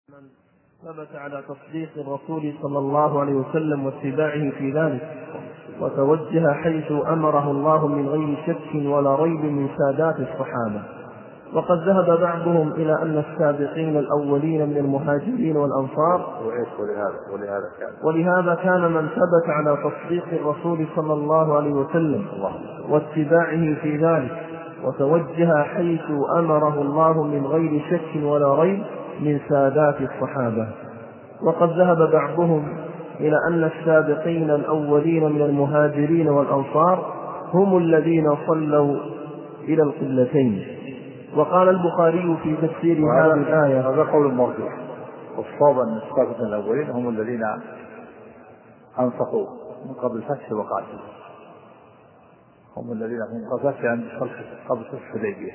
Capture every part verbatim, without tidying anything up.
من ثبت على تصديق الرسول صلى الله عليه وسلم واتباعه في ذلك، وتوجه حيث أمره الله من غير شك ولا ريب من سادات الصحابة. وقد ذهب بعضهم إلى أن السابقين الأولين من المهاجرين والأنصار، ولهذا كان ولهذا كان من ثبت على تصديق الرسول صلى الله عليه وسلم واتباعه في ذلك، وتوجه حيث أمره الله من غير شك ولا ريب من سادات الصحابة. وقد ذهب بعضهم إلى أن السابقين الأولين من المهاجرين والأنصار هم الذين صلوا إلى القبلتين. وقال البخاري في تفسير هذه الآية: هذا قول مرجوح، والصواب أن السابقين الأولين هم الذين أنفقوا من قبل الفتح وقاتلوا، هم الذين من قبل الفتح قبل صلح الحديبية.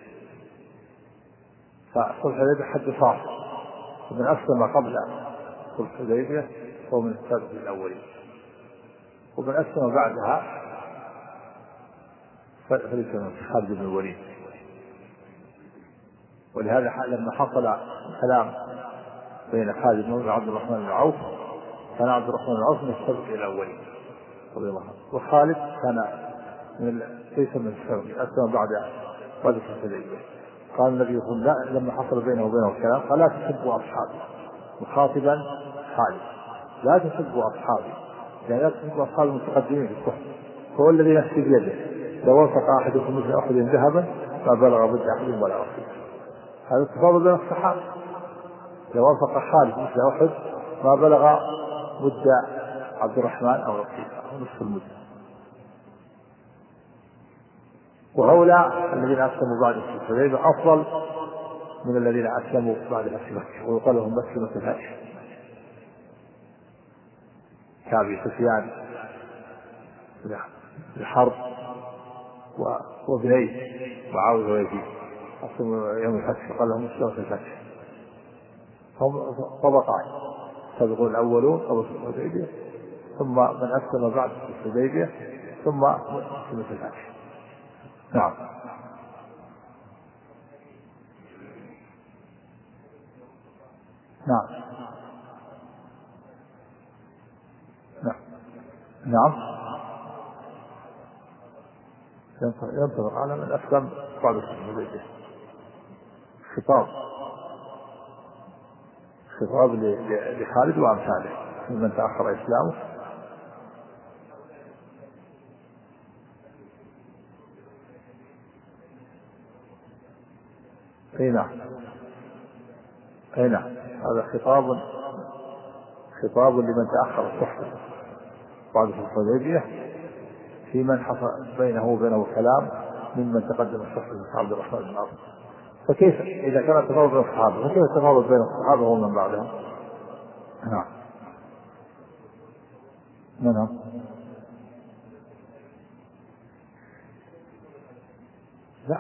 فصلح الحديبية حد فاصل، ومن أسلم قبل صلح الحديبية هو من السابقين الأولين، ومن أسلم بعدها فليس من خالد بن الوليد. ولهذا لما حصل الكلام بين خالد بن الوليد وعبد الرحمن بن عوف، كان عبد الرحمن بن عوف من السابقين الأولين رضي الله عنه، وخالد كان من ليس من السابقين، أسلم بعد بعد صلح الحديبية. قال النبي صلى الله عليه وسلم لما حصل بينه وبينه الكلام قال: لا تسبوا أصحابي، مخاطبا خالد، لا تسبوا أصحابي، يعني لا تسبوا أصحابي المتقدمين في الكفر، هو الذي نفسي بيده، لو وثق أحدكم مثل أحد ذهبا ما بلغ مد أحد ولا رصيد. هذا التفاضل بين الصحابة، لو وثق خالد مثل أحد ما بلغ مد عبد الرحمن أو رصيد أو نصف المدة. وهؤلاء الذين أسلموا بعد صلح الحديبية أفضل من الذين أسلموا بعد فتح مكة، ويقال لهم مسلمة الفتح، كأبي سفيان الحرب وابنيه معاوية ويزيد، أسلموا يوم الفتح وقال لهم مسلمة الفتح. هم طبقات: السابقون الأولون قبل صلح الحديبية، ثم من أسلم بعد صلح الحديبية، ثم مسلمة الفتح. نعم. نعم نعم نعم ينطبق على من أسلم بعد صلح الحديبية. خطاب خطاب لخالد وأمثاله ممن تأخر إسلامه. أي نعم أي نعم هذا خطاب خطاب لمن تأخر الصحبة بعد صلح الحديبية، في من حصل بينه وبينه كلام ممن تقدم الصحبة عبد الرحمن بن عوف. فكيف إذا كان التفاوض بين الصحابة، فكيف التفاوض بين الصحابة ومن بعدهم؟ نعم نعم لا،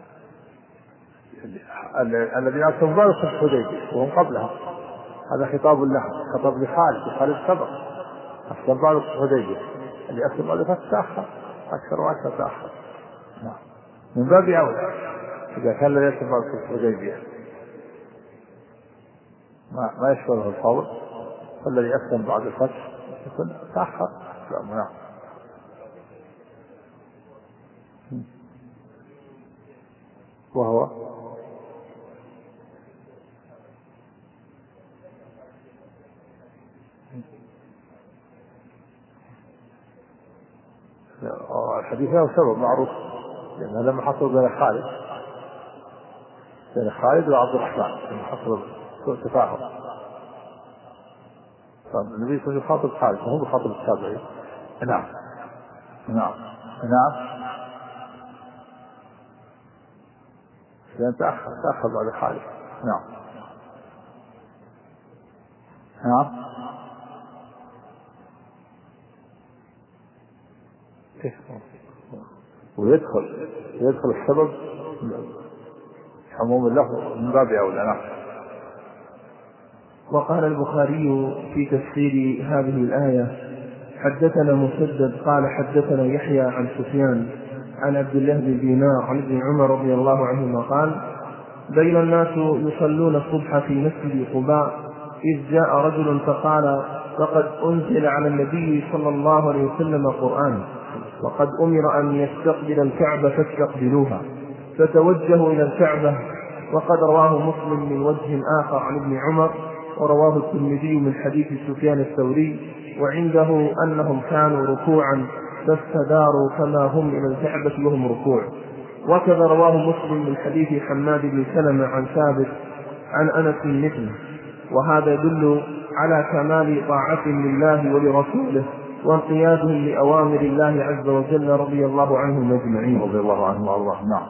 الذين أسلموا بعد صلح الحديبية وهم قبلها هذا خطاب له، خطاب لخالد، خالد سبق أسلم بعد صلح الحديبية، اللي أسلم بعد فتح تأخر أكثر وأكثر تأخر. نعم، من باب أولى إذا كان الذي يسلم بعد صلح الحديبية ما ما يشمله الفضل، فالذي أسلم بعد الفتح يكون تأخر. نعم. وهو الحديث له سبب معروف، لأنه لما حصل بين خالد بين خالد وعبد الرحمن لما حصل سوء تفاهم، فالنبي صلى الله عليه وسلم يخاطب خالد وهو يخاطب التابعين. نعم نعم نعم لأن تأخر تأخر بعد خالد. نعم نعم ويدخل يدخل السبب عموم له من باب أولى. نعم. وقال البخاري في تفسير هذه الآية: حدثنا مسدد قال حدثنا يحيى عن سفيان عن عبد الله بن دينار عن ابن عمر رضي الله عنهما قال: بين الناس يصلون الصبح في مسجد قباء إذ جاء رجل فقال لقد أنزل على النبي صلى الله عليه وسلم قرآن وقد أمر أن يستقبل الكعبة فاستقبلوها، فتوجهوا إلى الكعبة. وقد رواه مسلم من وجه آخر عن ابن عمر، ورواه الترمذي من حديث سفيان الثوري، وعنده أنهم كانوا ركوعا فاستداروا كما هم إلى الكعبة وهم ركوع. وكذا رواه مسلم من حديث حماد بن سلمة عن ثابت عن أنس مثله. وهذا يدل على كمال طاعتهم لله ولرسوله وانقيادهم لأوامر الله عز وجل رضي الله عنهم أجمعين. رضي الله عنهم وارضاهم. نعم.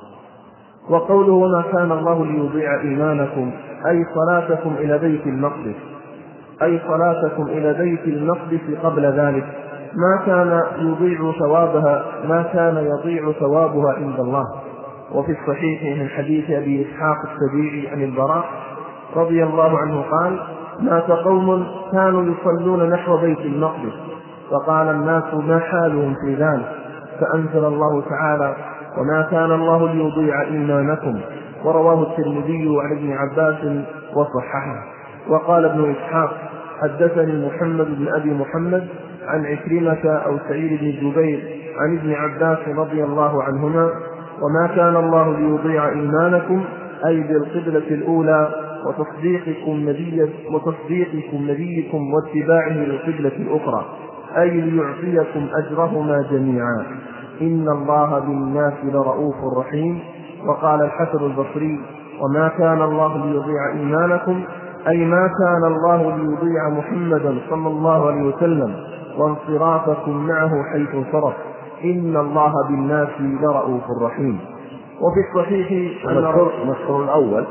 وقوله وما كان الله ليضيع إيمانكم أي صلاتكم إلى بيت المقدس، أي صلاتكم إلى بيت المقدس قبل ذلك ما كان يضيع ثوابها ما كان يضيع ثوابها عند الله. وفي الصحيح من حديث أبي إسحاق السبيعي عن البراء رضي الله عنه قال مات قوم كانوا يصلون نحو بيت المقدس فقال الناس ما حالهم في ذلك، فأنزل الله تعالى وما كان الله ليضيع إيمانكم، ورواه الترمذي عن ابن عباس وصححه. وقال ابن إسحاق حدثني محمد بن أبي محمد عن عكرمة أو سعيد بن جبير عن ابن عباس رضي الله عنهما وما كان الله ليضيع إيمانكم أي بالقبلة الأولى وتصديقكم نبي وتصديقكم نبيكم واتباعه للقبلة الأخرى أي ليعطيكم أجرهما جميعا إن الله بالناس لرؤوف رحيم. وقال الحسن البصري وما كان الله ليضيع إيمانكم أي ما كان الله ليضيع محمدا صلى الله عليه وسلم وانصرافكم معه حيث انصرف إن الله بالناس لرؤوف رحيم. وفي الصحيح المذكور الأول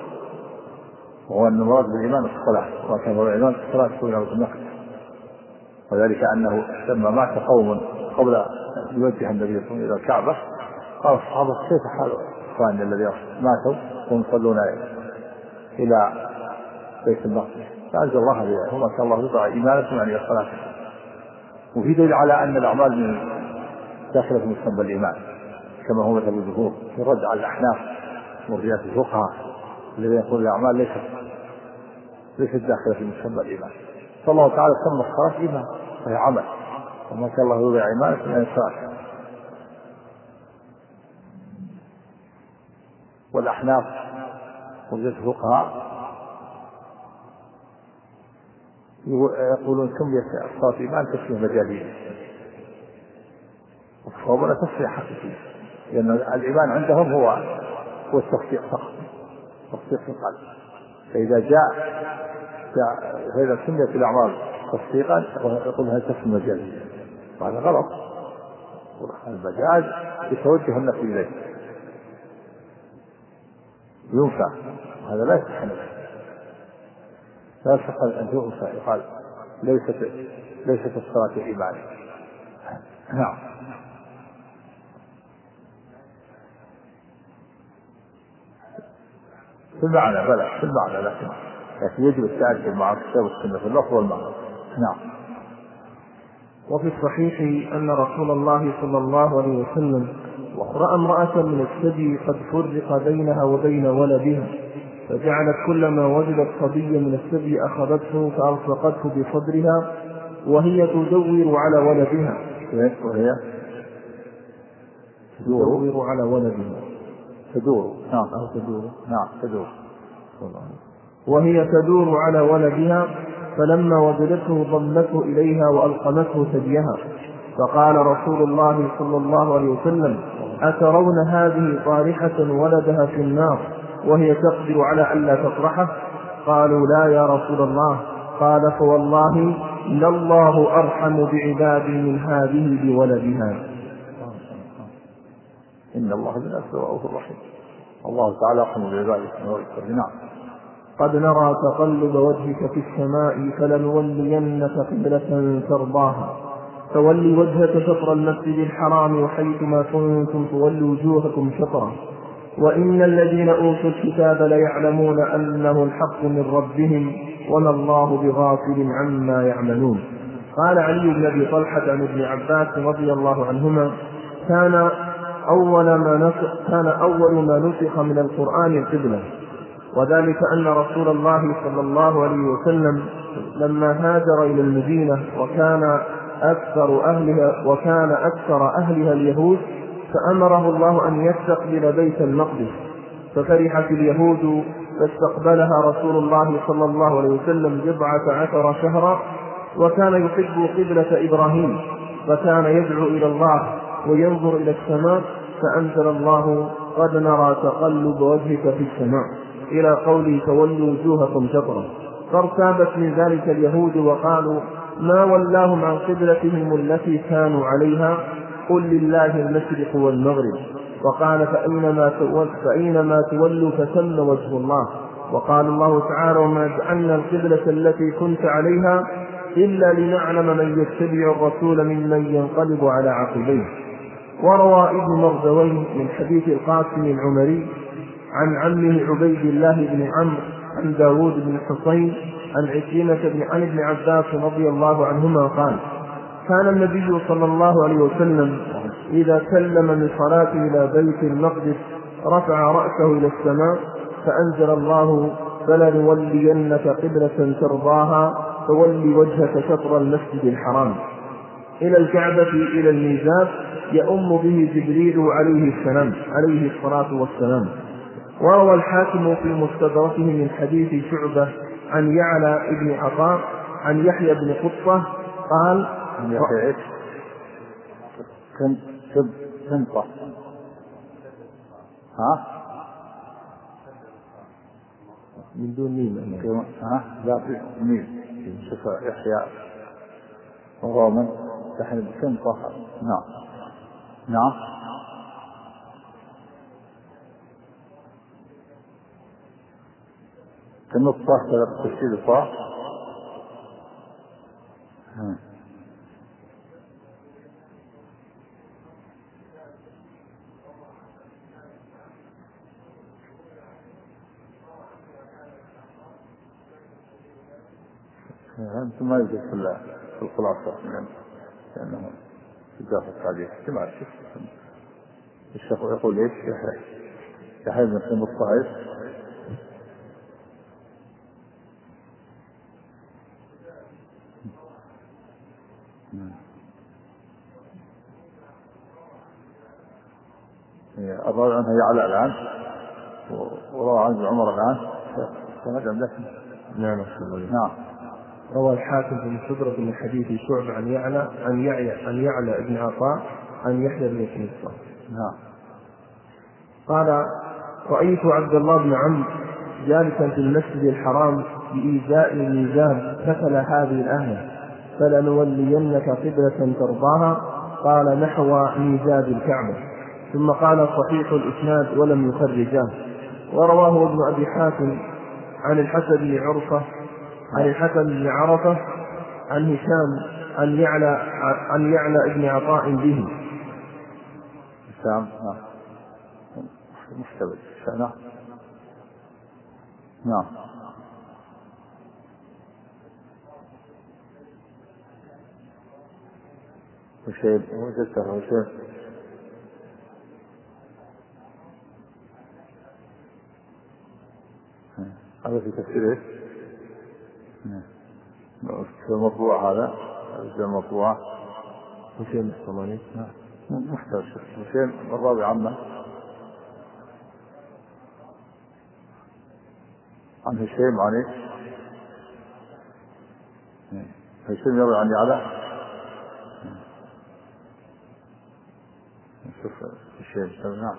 وهو أن المراد بالإيمان الصلاة، وكان الإيمان الصلاة تكون على النقل، وذلك أنه لما مات قوم قبل أن يوجه النبي صلى الله عليه وسلم إلى الكعبة قال الصحابة كيف حال إخواننا الذين ماتوا ويصلون إلى بيت المقدس؟ فأنزل الله بذلك وما كان الله يضيع إيمانكم يعني الصلاة. وفي دليل على أن الأعمال من داخلة في مسمى الإيمان كما هو مثل الظهور في الرد على الأحناف ورجال الفقهاء الذين يقول الأعمال ليست ليست داخلة في مسمى الإيمان. فالله تعالى سمى الصلاة إيمان وهي عمل وما كان الله يضيع إيمانكم يعني الصلاة. والأحناف ورجال الفقهاء يقولون سميت الصلاة إيمان تسمية مجازية، والصواب لا تسمية حقيقية، لأن الإيمان عندهم هو هو التصديق فقط، تصديق في القلب. فإذا جاء فإذا سميت الأعمال تصديقا يقول هذه تسمية مجازية، وهذا غلط. المجاز يتوجه النفس إليه ينفع، وهذا لا يصح لا يصح أن تنفع يقال ليست ليست الصلاة إيمان. نعم. في المعنى بلى في المعنى لكن لكن يجب التأكد مع الكتاب والسنة في اللفظ والمعنى. نعم. وفي الصحيح أن رسول الله صلى الله عليه وسلم رأى امرأة من الثدي قد فرق بينها وبين ولدها فجعلت كلما وجدت صبيا من الثدي أخذته فألصقته بصدرها وهي تدور على ولدها وهي تدور على ولدها تدور نعم أو تدور نعم تدور وهي تدور على ولدها فلما وجدته ضمته إليها وألقمته ثديها فقال رسول الله صلى الله عليه وسلم أترون هذه طارحة ولدها في النار وهي تقدر على ألا تطرحه؟ قالوا لا يا رسول الله. قال فوالله لله أرحم بعبادي من هذه بولدها. إن الله بالناس رؤوف رحيم. الله تعالى أرحم بعباده. نعم. قد نرى تقلب وجهك في السماء فلنولينك قبلة ترضاها فولي وجهك شطر المسجد الحرام وحيثما كنتم فولوا وجوهكم شطره وإن الذين أوتوا الكتاب ليعلمون أنه الحق من ربهم وما الله بغافل عما يعملون. قال علي بن أبي طلحة عن ابن عباس رضي الله عنهما كان أول ما نسخ كان أول ما نسخ من القرآن القبلة، وذلك أن رسول الله صلى الله عليه وسلم لما هاجر إلى المدينة وكان أكثر أهلها وكان أكثر أهلها اليهود، فأمره الله أن يستقبل بيت المقدس، ففرحت اليهود فاستقبلها رسول الله صلى الله عليه وسلم بضعة عشر شهرا، وكان يحب قبلة إبراهيم، فكان يدعو إلى الله وينظر إلى السماء، فأنزل الله قد نرى تقلب وجهك في السماء إلى قوله فولوا وجوهكم شطرا. فارتابت من ذلك اليهود وقالوا ما ولاهم عن قبلتهم التي كانوا عليها، قل لله المشرق والمغرب، وقال فأينما تولوا, فأينما تولوا فثم وجه الله. وقال الله تعالى وما جعلنا القبلة التي كنت عليها إلا لنعلم من يتبع الرسول ممن ينقلب على عقبيه. وروى ابن مردويه من حديث القاسم العمري عن عمه عبيد الله بن عمرو عن داود بن حسين عن عكرمة بن عن ابن عباس رضي الله عنهما قال كان النبي صلى الله عليه وسلم إذا سلم من صلاته إلى بيت المقدس رفع رأسه إلى السماء، فأنزل الله فلنولينك قبلة ترضاها فولي وجهك شطر المسجد الحرام إلى الكعبة إلى الميزاب يؤم به جبريل عليه السلام عليه الصلاة والسلام. وروى الحاكم في مستدركه من حديث شعبة عن يعلى ابن عطاء عن يحيى بن قطة قال كم كم كم ها من دون ميم ها لا في ميم شوف يحيى وهو من تحت كم طه. نعم نعم كم الطه ثلاث تشيل الطه. أنتم ما يوجد في الخلاصة لأنه إضافة عليه كما الشيخ الشيخ يقول إيش يحيى بن سلم الطائف الراوي عنه يعلى الآن وروى عنه عمر الآن فماذا لكن نعم نعم. روى الحاكم في مستدرك من حديث شعبة عن يعلى عن يعلى عن يعلى ابن عطاء عن يحيى بن قطة نعم قال رأيت عبد الله بن عمرو جالسا في المسجد الحرام بإيذاء الميزان فتل هذه الآية فلنولينك قبلة ترضاها، قال نحو ميزاب الكعبة، ثم قال صحيح الإسناد ولم يخرجاه. ورواه ابن أبي حاتم عن الحسن بن عرفة عن الحسن بن عرفة عن هشام عن يعلى عن يعلى ابن عطاء به. هشام مستبد نعم نعم وشيء وجدته وشيء هذا في تفسيره في المطبوع هذا في المطبوع وشيء الصماني محتوى وشيء الرابع عمه عن هشام عن ايش؟ هشام يروي عن يعلى شوف هشام نعم.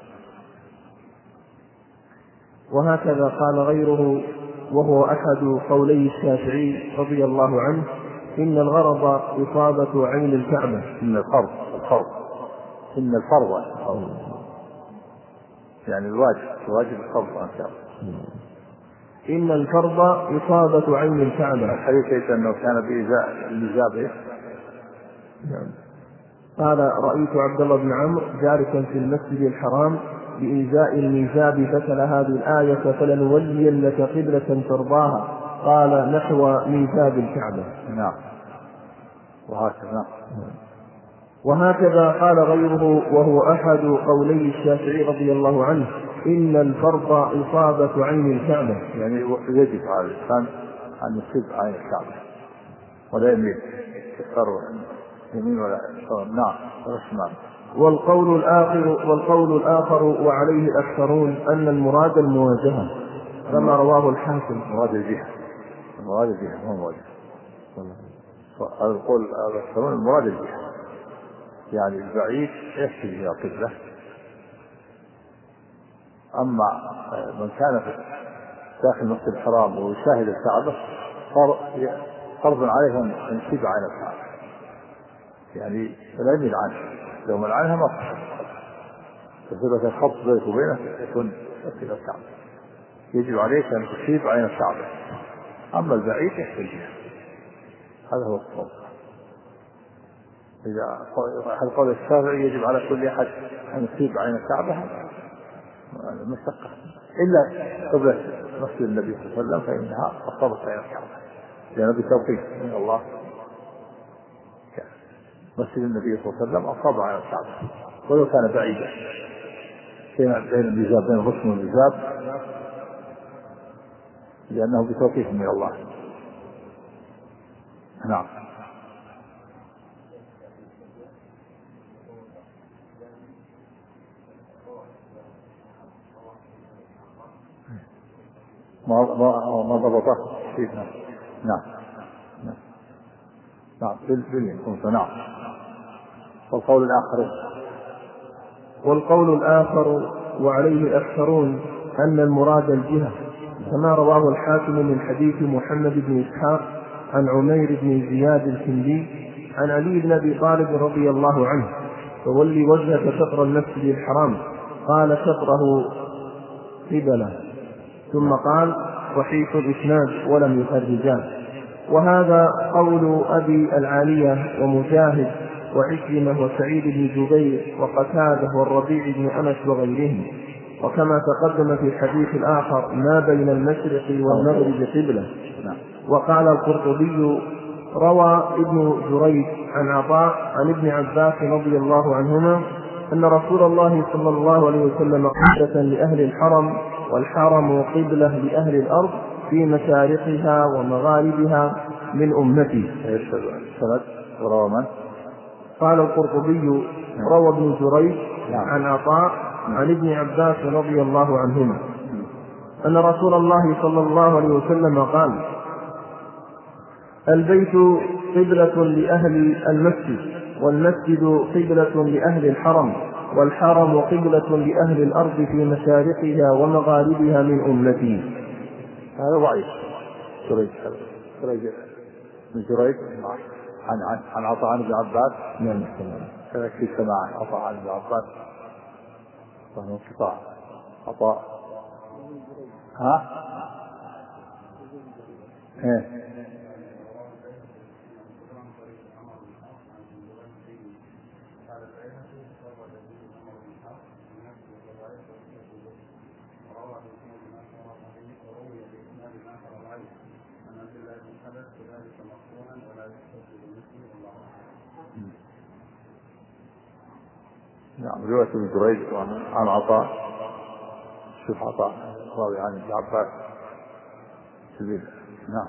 وهكذا قال غيره وهو أحد قولي الشافعي رضي الله عنه إن الغرض إصابة عين الكعبة. إن الفرض الفرض إن الفرض الفرض يعني الواجب الواجب الفرض عن الكعبة. إن الفرض إصابة عين الكعبة. الحديث ليس أنه كان بإيذاء الإجابة. نعم. قال رأيت عبد الله بن عمرو جالسا في المسجد الحرام بإيذاء الميزاب فتل هذه الآية فلنولينك قبلة ترضاها، قال نحو ميزاب الكعبة. نعم وهكذا. وهكذا قال غيره وهو أحد قولي الشافعي رضي الله عنه: إن الفرض إصابة عين الكعبة. يعني يجب على الإنسان أن يصيب عين الكعبة ولا يميل يستر يمين ولا يستر. نعم. والقول الآخر والقول الآخر وعليه الأكثرون أن المراد المواجهة كما رواه الحاكم. مراد الجهة المراد الجهة هو المواجهة. القول الأكثرون المراد الجهة، يعني البعيد يحسب إلى قبلة. أما من كان في داخل المسجد الحرام ويشاهد الكعبة فرض عليه أن يصيب عين الكعبة، يعني لا يميل عنه، لو من عنها ما صح فثبت الخط بينه وبينه يكون إلى الكعبة، يجب عليك أن تصيب عين الكعبة. أما البعيد يحسب، هذا هو الصواب. إذا القول الشافعي يجب على كل أحد أن يصيب عين الكعبة مشقة إلا قبل مسجد النبي صلى الله عليه وسلم فإنها أصابت عين الكعبة لأن بتوقيت من الله. مسجد النبي صلى الله عليه وسلم أصاب عين الكعبة ولو كان بعيدا بين الميزاب بين الغصن والميزاب لأنه بتوقيت من الله. نعم. ما ما ما ضبطه شيء. نعم نعم نعم بالكون. نعم. والقول الآخر والقول الآخر وعليه الأكثرون أن المراد الجهة كما رواه الحاكم من حديث محمد بن إسحاق عن عمير بن زياد الكندي عن علي بن أبي طالب رضي الله عنه: فولي وجهك شطر المسجد الحرام. قال: شطره قبله. ثم قال: صحيح الإسناد ولم يخرجاه. وهذا قول أبي العالية ومجاهد وعكرمة وسعيد بن جبير وقتادة والربيع بن أنس وغيرهم. وكما تقدم في الحديث الآخر: ما بين المشرق والمغرب قبلة. وقال القرطبي: روى ابن جريج عن عطاء عن ابن عباس رضي الله عنهما أن رسول الله صلى الله عليه وسلم قبلة لأهل الحرم، والحرم قبلة لأهل الأرض في مشارقها ومغاربها من أمتي. قال القرطبي: روى ابن جريج عن عطاء عن ابن عباس رضي الله عنهما أن رسول الله صلى الله عليه وسلم قال: البيت قبلة لأهل المسجد، والمسجد قبلة لأهل الحرم، والحرم قبلة لأهل الأرض في مشارقها ومغاربها من أمتي. هذا ضعيف. جريج من جريج عن عن عن عطاء عن ابن عباس. نعم. كذلك في سماع عطاء عن ابن عباس وهو انقطاع. عطاء ها ايه نعم. رواية ابن جريج عن عطاء. شوف عطاء راوي عن ابن عباس. نعم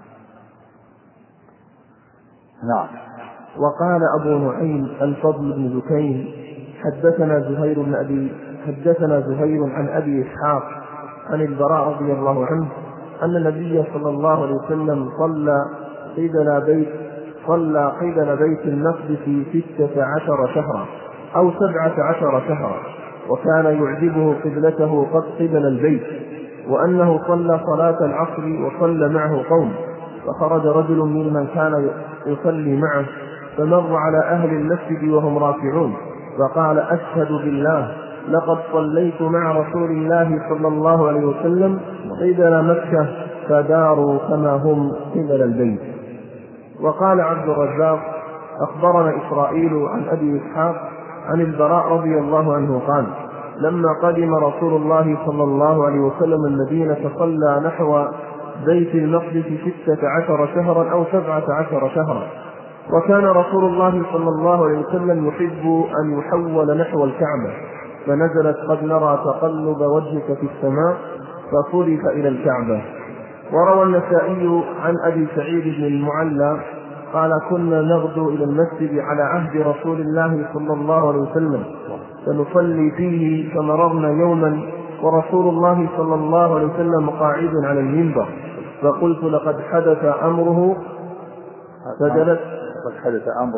نعم. وقال أبو نعيم الفضل بن دكين: حدثنا زهير بن أبي حدثنا زهير عن أبي إسحاق عن البراء رضي الله عنه أن النبي صلى الله عليه وسلم صلى قبل بيت صلى قبل بيت المقدس في ستة عشر شهرا أو سبعة عشر شهرا، وكان يعجبه قبلته قد قبل البيت، وأنه صلى صلاة العصر وصلى معه قوم، فخرج رجل ممن كان يصلي معه فمر على أهل المسجد وهم راكعون، فقال: أشهد بالله لقد صليت مع رسول الله صلى الله عليه وسلم قبل مكة فداروا كما هم قبل البيت. وقال عبد الرزاق: أخبرنا إسرائيل عن أبي إسحاق عن البراء رضي الله عنه قال: لما قدم رسول الله صلى الله عليه وسلم المدينة صلى نحو بيت المقدس ستة عشر شهرا أو سبعة عشر شهرا، وكان رسول الله صلى الله عليه وسلم يحب أن يحول نحو الكعبة، فنزلت قد نرى تقلب وجهك في السماء فصرف إلى الكعبة. وروى النسائي عن أبي سعيد بن المعلى قال كنا نغدو إلى المسجد على عهد رسول الله صلى الله عليه وسلم فنصلي فيه، فمررنا يوما ورسول الله صلى الله عليه وسلم قاعد على المنبر، فقلت لقد حدث أمره فجلس قد حدث أمر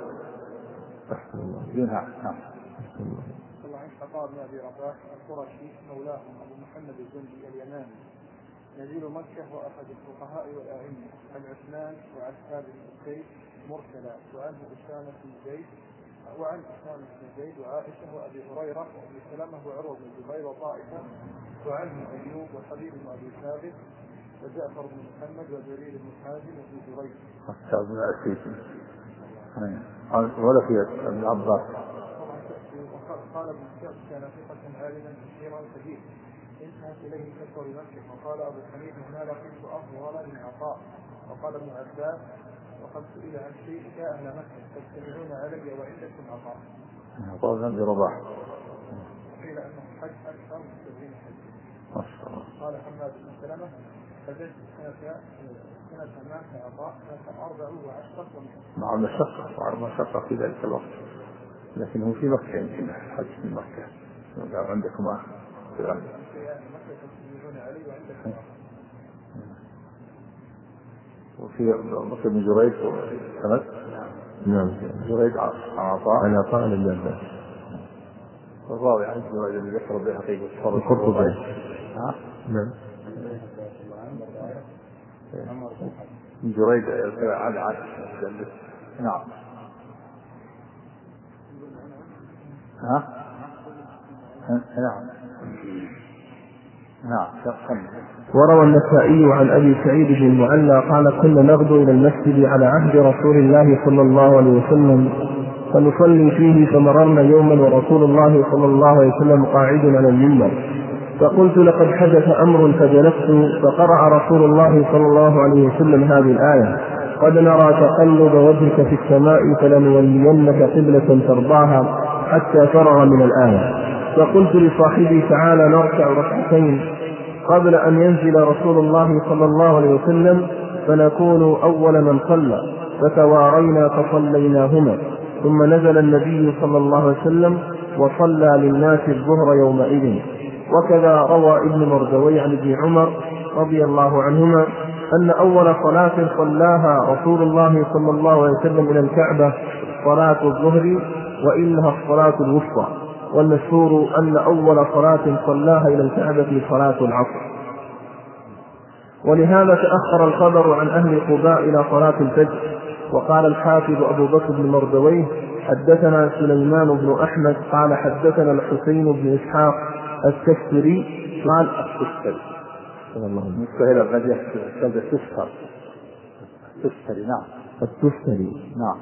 ينهى. عن بن أبي رباح القرشي مولاهم أبو محمد الجندي اليماني نزيل مكة وأحد الفقهاء والأئمة، عن عثمان وعن ثابت بن زيد مرسلا، وعنه أسامة بن زيد وعن أسامة بن زيد وعائشة وأبي هريرة وأبي سلمة وعروة بن الزبير وطائفة، وعنه أيوب وحبيب بن أبي ثابت وجعفر بن محمد وجرير بن حازم وابن جريج. ولا في ابن عباس. قال ابن كعب كان ثقة عالما كثيرا كبير انتهت اليه كثر مكة. وقال ابو حنيفه هنا لقيت افضل من عطاء. وقال ابن عباس وقد سئل عن شيء كاهل مكة تستمعون علي وعندكم عطاء. عطاء بن ابي رباح قيل انه حج اكثر من سبعين حج. قال حماد بن سلمة حججت سنة سنة مات عطاء سنة أربع وعشرة مع المشقة مع المشقة في ذلك الوقت، لكن هو في مكة يمكن حج من مكة. لو عندكم أخ وفي مكة بن جريج سند. نعم جريج عن عطاء عن عطاء لله الراوي عن جريج اللي ذكر به حقيقة القرطبي. ها نعم من جريج عن عن نعم ها نعم نعم. وروى النسائي عن أبي سعيد بن المعلى قال كنا نغدو إلى المسجد على عهد رسول الله صلى الله عليه وسلم فنصلي فيه، فمررنا يوما ورسول الله صلى الله عليه وسلم قاعد على المنبر، فقلت لقد حدث أمر فجلست، فقرأ رسول الله صلى الله عليه وسلم هذه الآية قد نرى تقلب وجهك في السماء فلنولينك قبلة ترضاها حتى فرغ من الآية. فقلت لصاحبي تعالى نركع ركعتين قبل أن ينزل رسول الله صلى الله عليه وسلم فنكون أول من صلى، فتوارينا فصليناهما، ثم نزل النبي صلى الله عليه وسلم وصلى للناس الظهر يومئذ. وكذا روى ابن مردوي عن ابن عمر رضي الله عنهما أن أول صلاة صلاها رسول الله صلى الله عليه وسلم إلى الكعبة صلاة الظهر وإنها الصلاة الوسطى، والمشهور أن أول صلاة صلاها إلى الكعبة صلاة العصر. ولهذا تأخر الخبر عن أهل قباء إلى صلاة الفجر. وقال الحافظ أبو بكر بن مردويه حدثنا سليمان بن أحمد قال حدثنا الحسين بن إسحاق التستري قال التستري مستهل الغدية التستر التستري نعم التستري نعم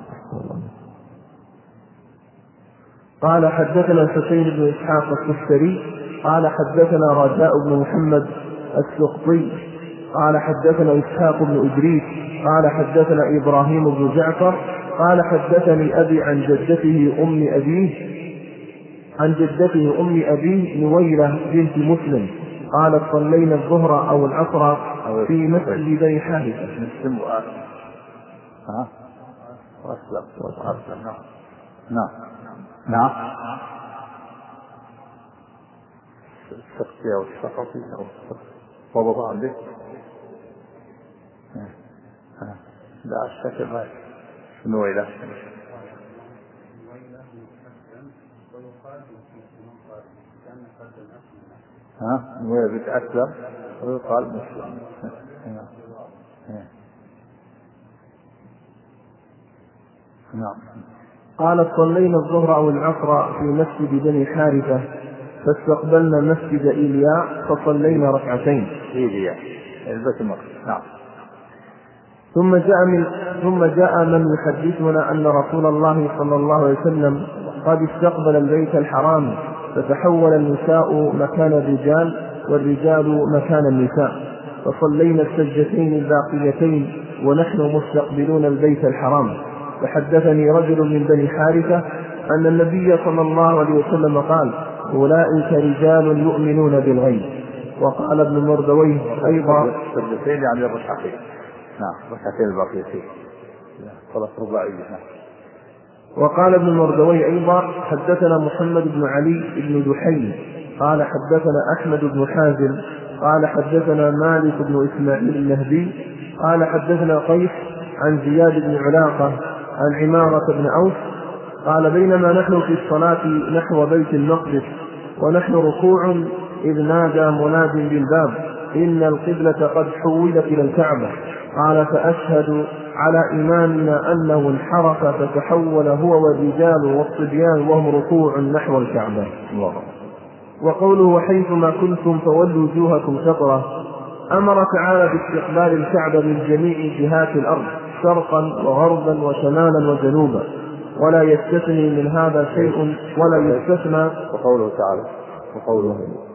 قال حدثنا الحسين بن إسحاق التستري قال حدثنا رجاء بن محمد السقطي قال حدثنا إسحاق بن إدريس قال حدثنا إبراهيم بن جعفر قال حدثني أبي عن جدته أم أبيه عن جدته أم أبيه نويلة بنت مسلم قالت صلينا الظهر أو العصر في مسجد بني حارثة. مسلم وآسف ها وأسلم وأسلم نعم نعم نعم السقطي أو السقطي أو ضبط عندك لا الشكل ما نويلة ها نويلة بنت أسلم ويقال مسلم. نعم. قالت صلينا الظهر أو العصر في مسجد بني حارثة فاستقبلنا مسجد إيلياء فصلينا ركعتين. إيلياء البيت المقدس. نعم. ثم جاء من ثم جاء من يحدثنا أن رسول الله صلى الله عليه وسلم قد استقبل البيت الحرام فتحول النساء مكان الرجال والرجال مكان النساء، فصلينا السجدتين الباقيتين ونحن مستقبلون البيت الحرام. وحدثني رجل من بني حارثة أن النبي صلى الله عليه وسلم قال أولئك رجال يؤمنون بالغيب. وقال ابن مردويه أيضا سجدتين يعني الركعتين. نعم ركعتين الباقيتين صلاة رباعية. وقال ابن مردويه أيضا حدثنا محمد بن علي بن دحي قال حدثنا أحمد بن حازم قال حدثنا مالك بن إسماعيل النهدي قال حدثنا قيس عن زياد بن علاقة عن عمارة بن أوس قال بينما نحن في الصلاة نحو بيت المقدس ونحن ركوع إذ نادى مناد بالباب إن القبلة قد حولت إلى الكعبة. قال فأشهد على إمامنا أنه انحرف فتحول هو والرجال والصبيان وهم ركوع نحو الكعبة. وقوله وحيثما كنتم فولوا وجوهكم شطرة أمر تعالى باستقبال الكعبة من جميع جهات الأرض شرقا وغربا وشمالا وجنوبا ولا يستثني من هذا شيء ولا يستثنى. وقوله تعالى وقوله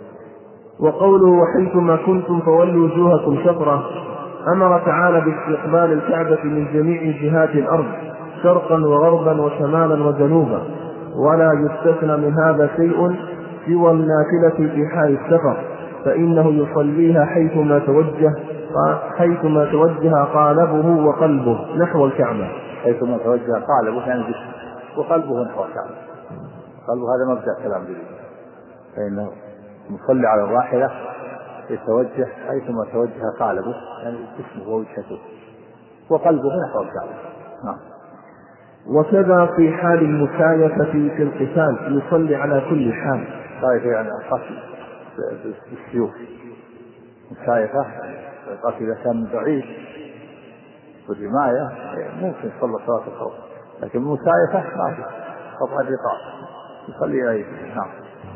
وقوله وحيثما كنتم فولوا وجوهكم شطرة أمر تعالى باستقبال الكعبة من جميع جهات الأرض شرقا وغربا وشمالا وجنوبا ولا يستثنى من هذا شيء سوى النافلة في حال السفر فإنه يصليها حيثما توجه حيثما توجه قالبه وقلبه نحو الكعبة. حيثما توجه قالبه يعني جسمه وقلبه نحو الكعبة. قلبه هذا مبدأ كلام جديد فإنه يصلي على الراحلة يتوجه حيثما توجه قالبه يعني جسمه ووجهته وقلبه نحو الكعبة. نعم. وكذا في حال المسايفة في القتال يصلي على كل حال. مسايفة يعني القتل بالسيوف. مسايفة القتل إذا كان بعيد والرماية ممكن يصلي صلاة الخوف لكن المسايفة ما في قطع الرقاب يصلي أيضا. نعم.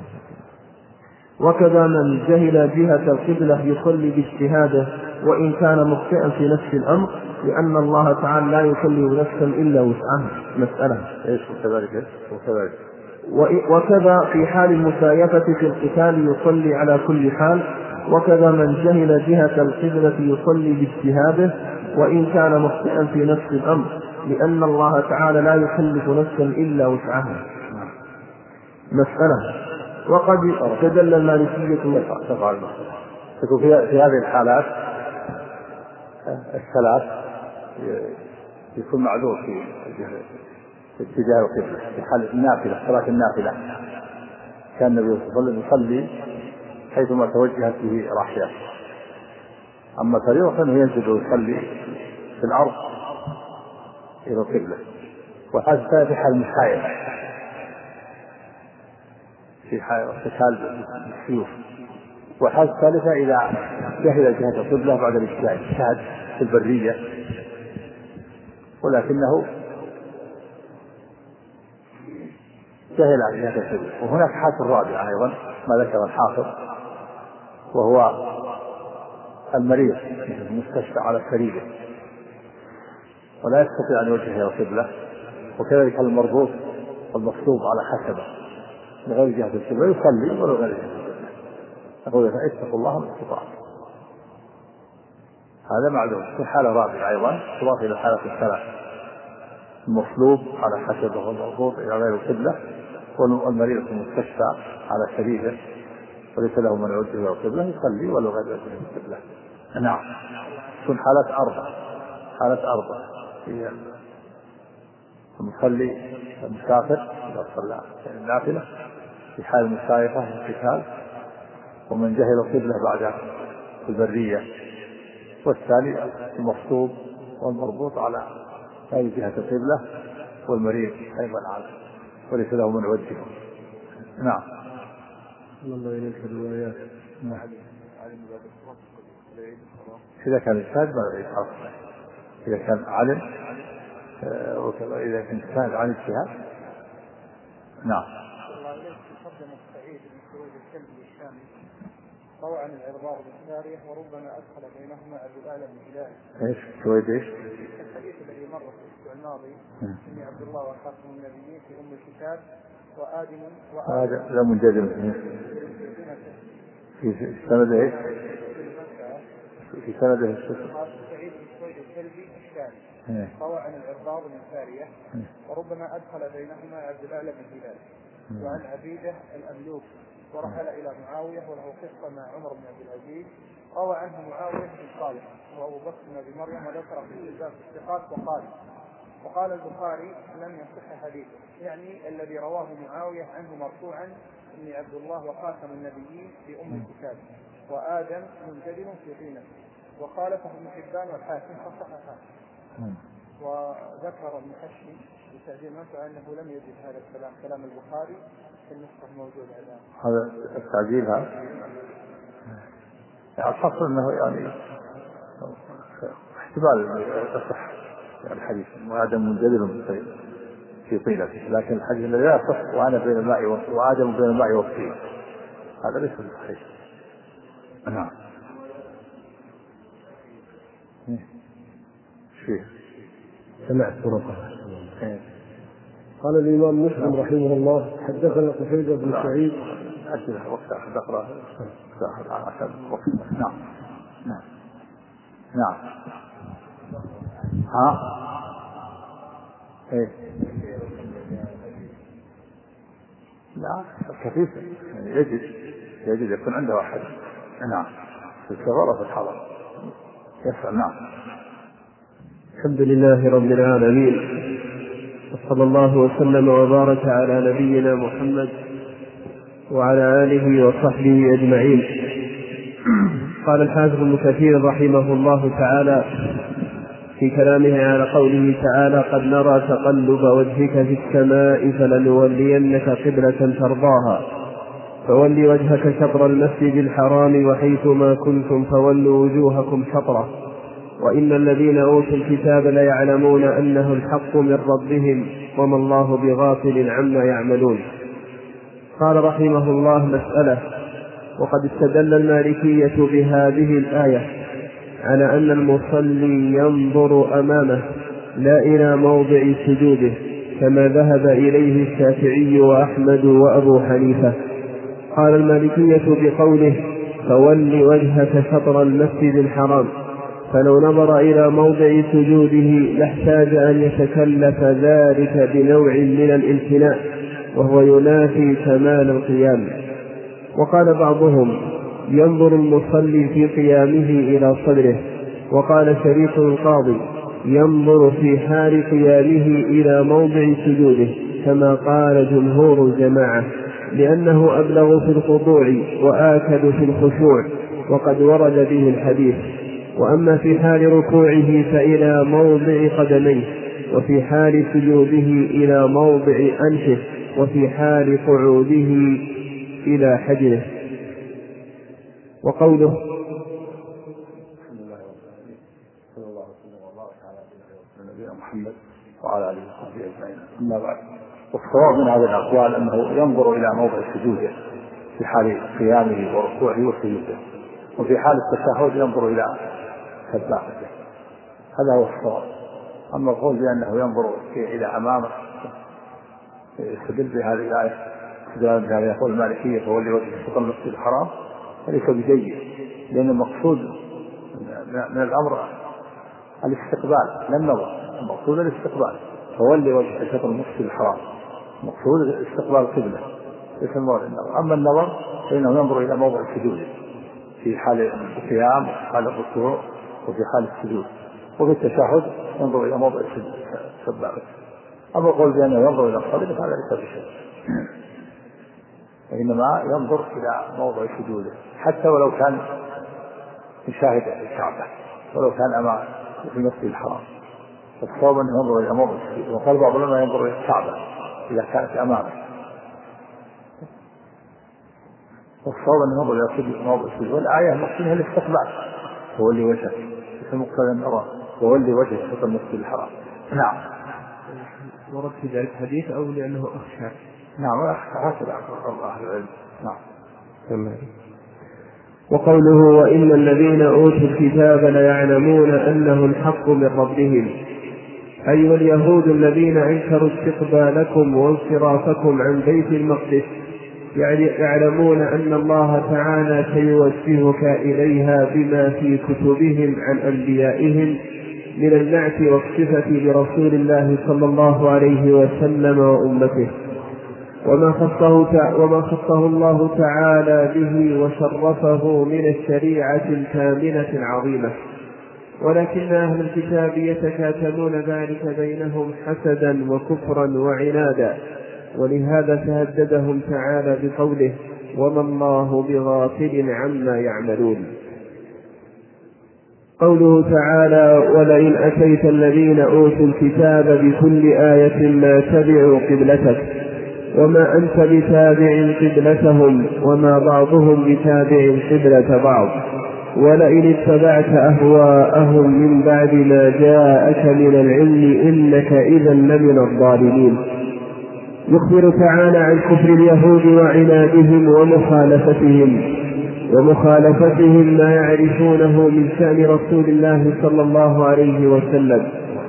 وكذا من جهل جهة القبلة يصلي باجتهاده وإن كان مخطئا في نفس الأمر لأن الله تعالى لا يكلف نفسا إلا وسعها. مسألة إيش وكذلك وكذلك وكذا في حال المسايفة في القتال يصلي على كل حال. وكذا من جهل جهة القبلة يصلي باجتهاده وإن كان مخطئا في نفس الأمر لأن الله تعالى لا يكلف نفسا إلا وسعها. مسألة وقد استدل المالكية تفعل تكون في في هذه الحالات الثلاث يكون معذور في اتجاه القبلة في حالة النافلة صلاة النافلة كان النبي صلى الله عليه وسلم يصلي حيثما توجهت به راحلته. أما فريضة فإنه ينزل ويصلي في الأرض إلى القبلة. وهذا في حال المسايفة في حال قتال بالسيوف. والحالة الثالثة إذا جهل جهة القبلة بعد الاجتهاد اجتهد في البرية ولكنه جهل عن جهة القبلة. وهناك حالة رابعة أيضا ما ذكر الحافظ وهو المريض في المستشفى على سريره ولا يستطيع أن يوجه إلى القبلة وكذلك المربوط والمصلوب على خشبة لغير جهة القبلة يصلي ولو غير جهة القبلة. يقول اتقوا الله ما استطعتم. هذا معلوم. في حالة رابعة أيضا تضاف إلى حالة الثلاث المصلوب على خشبة والمربوط إلى غير القبلة والمريض في المستشفى على سريره وليس له من يوجه إلى القبلة يصلي ولو غير جهة القبلة. نعم. تكون حالة أربع حالة أربع هي المصلي المسافر إذا صلى النافلة في حال المسايفة والقتال ومن جهل القبلة بعد البرية والثاني المصلوب والمربوط على أي جهة القبلة والمريض أيضا على وليس له من يوجهه. نعم. الله إليك الروايات. نعم. إذا كان الإنسان ما يعرف إذا كان علم وكذا إذا كان الإنسان عن اجتهاد. نعم. روى عن العرباض بالسارية وربما أدخل بينهما أبو الأعلى بن هلال. إيش سويت إيش؟ الحديث الذي مر في الأسبوع الماضي إني عبد الله وخاتم النبيين في أم الكتاب وآدم هذا لا منجزم في سنده إيش؟ في سنده إيش؟ سعيد بن سويد الكلبي الشامي روى عن العرباض بن سارية وربما أدخل بينهما عبد الأعلى بن هلال وعن عبيدة الأملوك ورحل إلى معاوية وله قصة مع عمر بن عبد العزيز روى عنه معاوية بن صالح وأبو بكر بن أبي مريم وذكر في كتاب الثقات وقال وقال البخاري لم يصح حديثه، يعني الذي رواه معاوية عنه مرفوعا إني عبد الله وخاتم النبيين في أم الكتاب وآدم منجدل في طينه، وخالفه ابن حبان والحاكم فصححه. وذكر ابن حشي بتعديل منفعه أنه لم يجد هذا الكلام كلام البخاري في النسخة الموجودة الآن. هذا التعديل هذا الحصر أنه يعني احتمال يصح الحديث وآدم منجدل في طينته، لكن الحديث الذي لا يصح وأنا بين الماء وآدم بين الماء والطين هذا ليس صحيح. نعم. شيء سمعت طرقه. قال الإمام مسلم رحمه الله حدثنا قتيبة بن سعيد. أجل وقت أخذ أقرأ عشان وقت. نعم نعم نعم. ها إيه لا كثير يجب يجب يكون عنده أحد. نعم في الصغر وفي الحضر يسأل. نعم. الحمد لله رب العالمين وصلى الله وسلم وبارك على نبينا محمد وعلى آله وصحبه أجمعين. قال الحافظ ابن كثير رحمه الله تعالى في كلامه على قوله تعالى قد نرى تقلب وجهك في السماء فلنولينك قبلة ترضاها فول وجهك شطر المسجد الحرام وحيثما كنتم فولوا وجوهكم شطره وإن الذين أوتوا الكتاب ليعلمون أنه الحق من ربهم وما الله بغافل عما يعملون. قال رحمه الله مسألة. وقد استدل المالكية بهذه الآية على أن المصلي ينظر أمامه لا إلى موضع سجوده كما ذهب إليه الشافعي وأحمد وأبو حنيفة. قال المالكية بقوله فول وجهك شطر المسجد الحرام فلو نظر إلى موضع سجوده لاحتاج أن يتكلف ذلك بنوع من الامتناع وهو ينافي كمال القيام. وقال بعضهم ينظر المصلي في قيامه إلى صدره. وقال شريف القاضي ينظر في حال قيامه إلى موضع سجوده كما قال جمهور الجماعة لأنه أبلغ في الخضوع وآكد في الخشوع وقد ورد به الحديث. وأما في حال ركوعه فإلى موضع قدميه وفي حال سجوده إلى موضع أنفه وفي حال قعوده إلى حجره. وقوله صلى الله وسلم وبارك على نبينا محمد وعلى آله وصحبه أجمعين. أما بعد والصواب من هذه الأقوال أنه ينظر إلى موضع سجوده في حال قيامه وركوعه وسجوده وفي حال التشهد ينظر إلى سباحته. هذا هو الصواب. أما القول بأنه ينظر إلى أمامه يستدل بهذه الآية استدلال بهذه يقول المالكية فولي وجهك شطر المسجد الحرام فليس بجيد لأن المقصود من الأمر الاستقبال لا النظر. المقصود الاستقبال فولي وجهك شطر المسجد الحرام المقصود استقبال القبلة ليس المراد النظر. أما النظر فإنه ينظر إلى موضع السجود في حال القيام وفي حال الركوع وفي حال السجود وفي التشهد ينظر إلى موضع السبابة. أما القول بأنه ينظر إلى الصدر فهذا ليس بشيء وإنما ينظر إلى موضع سجوده حتى ولو كان يشاهد الكعبة ولو كان أمام في المسجد الحرام فالصواب أنه ينظر إلى موضع السجود. وقال بعض العلماء ينظر إلى الكعبة إذا كانت أمامه والصواب أنه ينظر إلى موضع السجود. والآية مقصودها الاستقبال وولي وجهك في مقتضى النظر وولي وجهك شطر المسجد الحرام. نعم. ورد في ذلك حديث أو لأنه أخشى. نعم هكذا أهل العلم. نعم. تمام. وقوله وإن الذين أوتوا الكتاب ليعلمون أنه الحق من ربهم أي واليهود الذين أنكروا استقبالكم وانصرافكم عن بيت المقدس يعني يعلمون أن الله تعالى سيوجهك إليها بما في كتبهم عن أنبيائهم من النعت والصفة لرسول الله صلى الله عليه وسلم وأمته، وما خصه, وما خصه الله تعالى به وشرفه من الشريعة الكاملة العظيمة. ولكن أهل الكتاب يتكاتمون ذلك بينهم حسدا وكفرا وعنادا، ولهذا تهددهم تعالى بقوله: وما الله بغافل عما يعملون. قوله تعالى: ولئن أتيت الذين أوتوا الكتاب بكل آية ما تبعوا قبلتك، وما أنت بتابع قبلتهم وما بعضهم بتابع قبلة بعض، ولئن اتبعت أهواءهم من بعد ما جاءك من العلم إنك إذا لمن الظالمين. يخبر تعالى عن كفر اليهود وعنادهم ومخالفتهم ومخالفتهم ما يعرفونه من شأن رسول الله صلى الله عليه وسلم،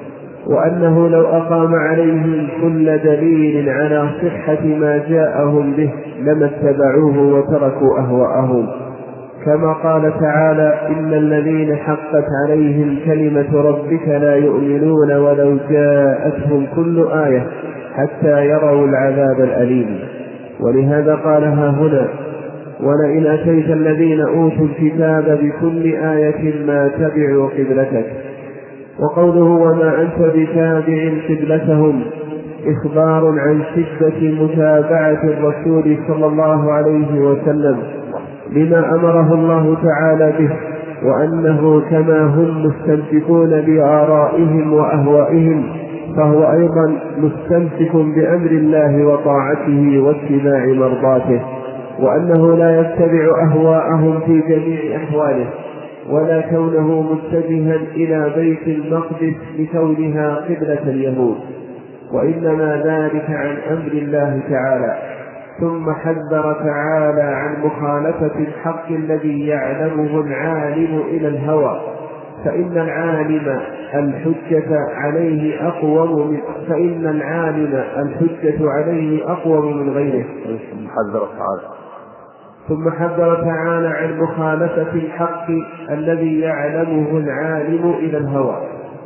وأنه لو أقام عليهم كل دليل على صحة ما جاءهم به لما اتبعوه وتركوا أهواءهم، كما قال تعالى: إن الذين حقت عليهم كلمة ربك لا يؤمنون ولو جاءتهم كل آية حتى يروا العذاب الأليم. ولهذا قالها هنا: ولئن أتيت الذين أوتوا الكتاب بكل آية ما تبعوا قبلتك. وقوله: وما أنت بتابع قبلتهم إخبار عن شدة متابعة الرسول صلى الله عليه وسلم لما أمره الله تعالى به، وأنه كما هم مستمسكون بآرائهم وأهوائهم فهو أيضا مستمسك بأمر الله وطاعته واتباع مرضاته، وأنه لا يتبع أهواءهم في جميع أحواله، ولا كونه متجها إلى بيت المقدس لكونها قبلة اليهود، وإنما ذلك عن أمر الله تعالى. ثم حذر تعالى عن مخالفة الحق الذي يعلمه العالم إلى الهوى، فإن العالم الحجة عليه أقوم من فإن العالم الحجة عليه أقوم من غيره. حذر تعالى ثم حذر تعالى عن مخالفة الحق الذي يعلمه العالم إلى الهوى،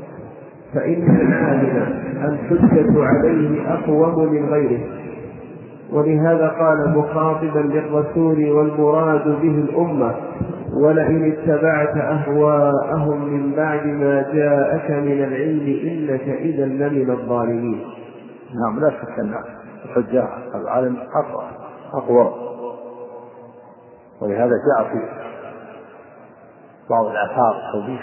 فإن العالم الحجة عليه أقوم من غيره. ولهذا قال مخاطبا للرسول والمراد به الأمة: ولئن اتبعت أهواءهم من بعد ما جاءك من العلم إنك إذا لمن الظالمين. نعم، لا شك أن الحجة العالم أقوى، ولهذا جاء في بعض الآثار الحديث: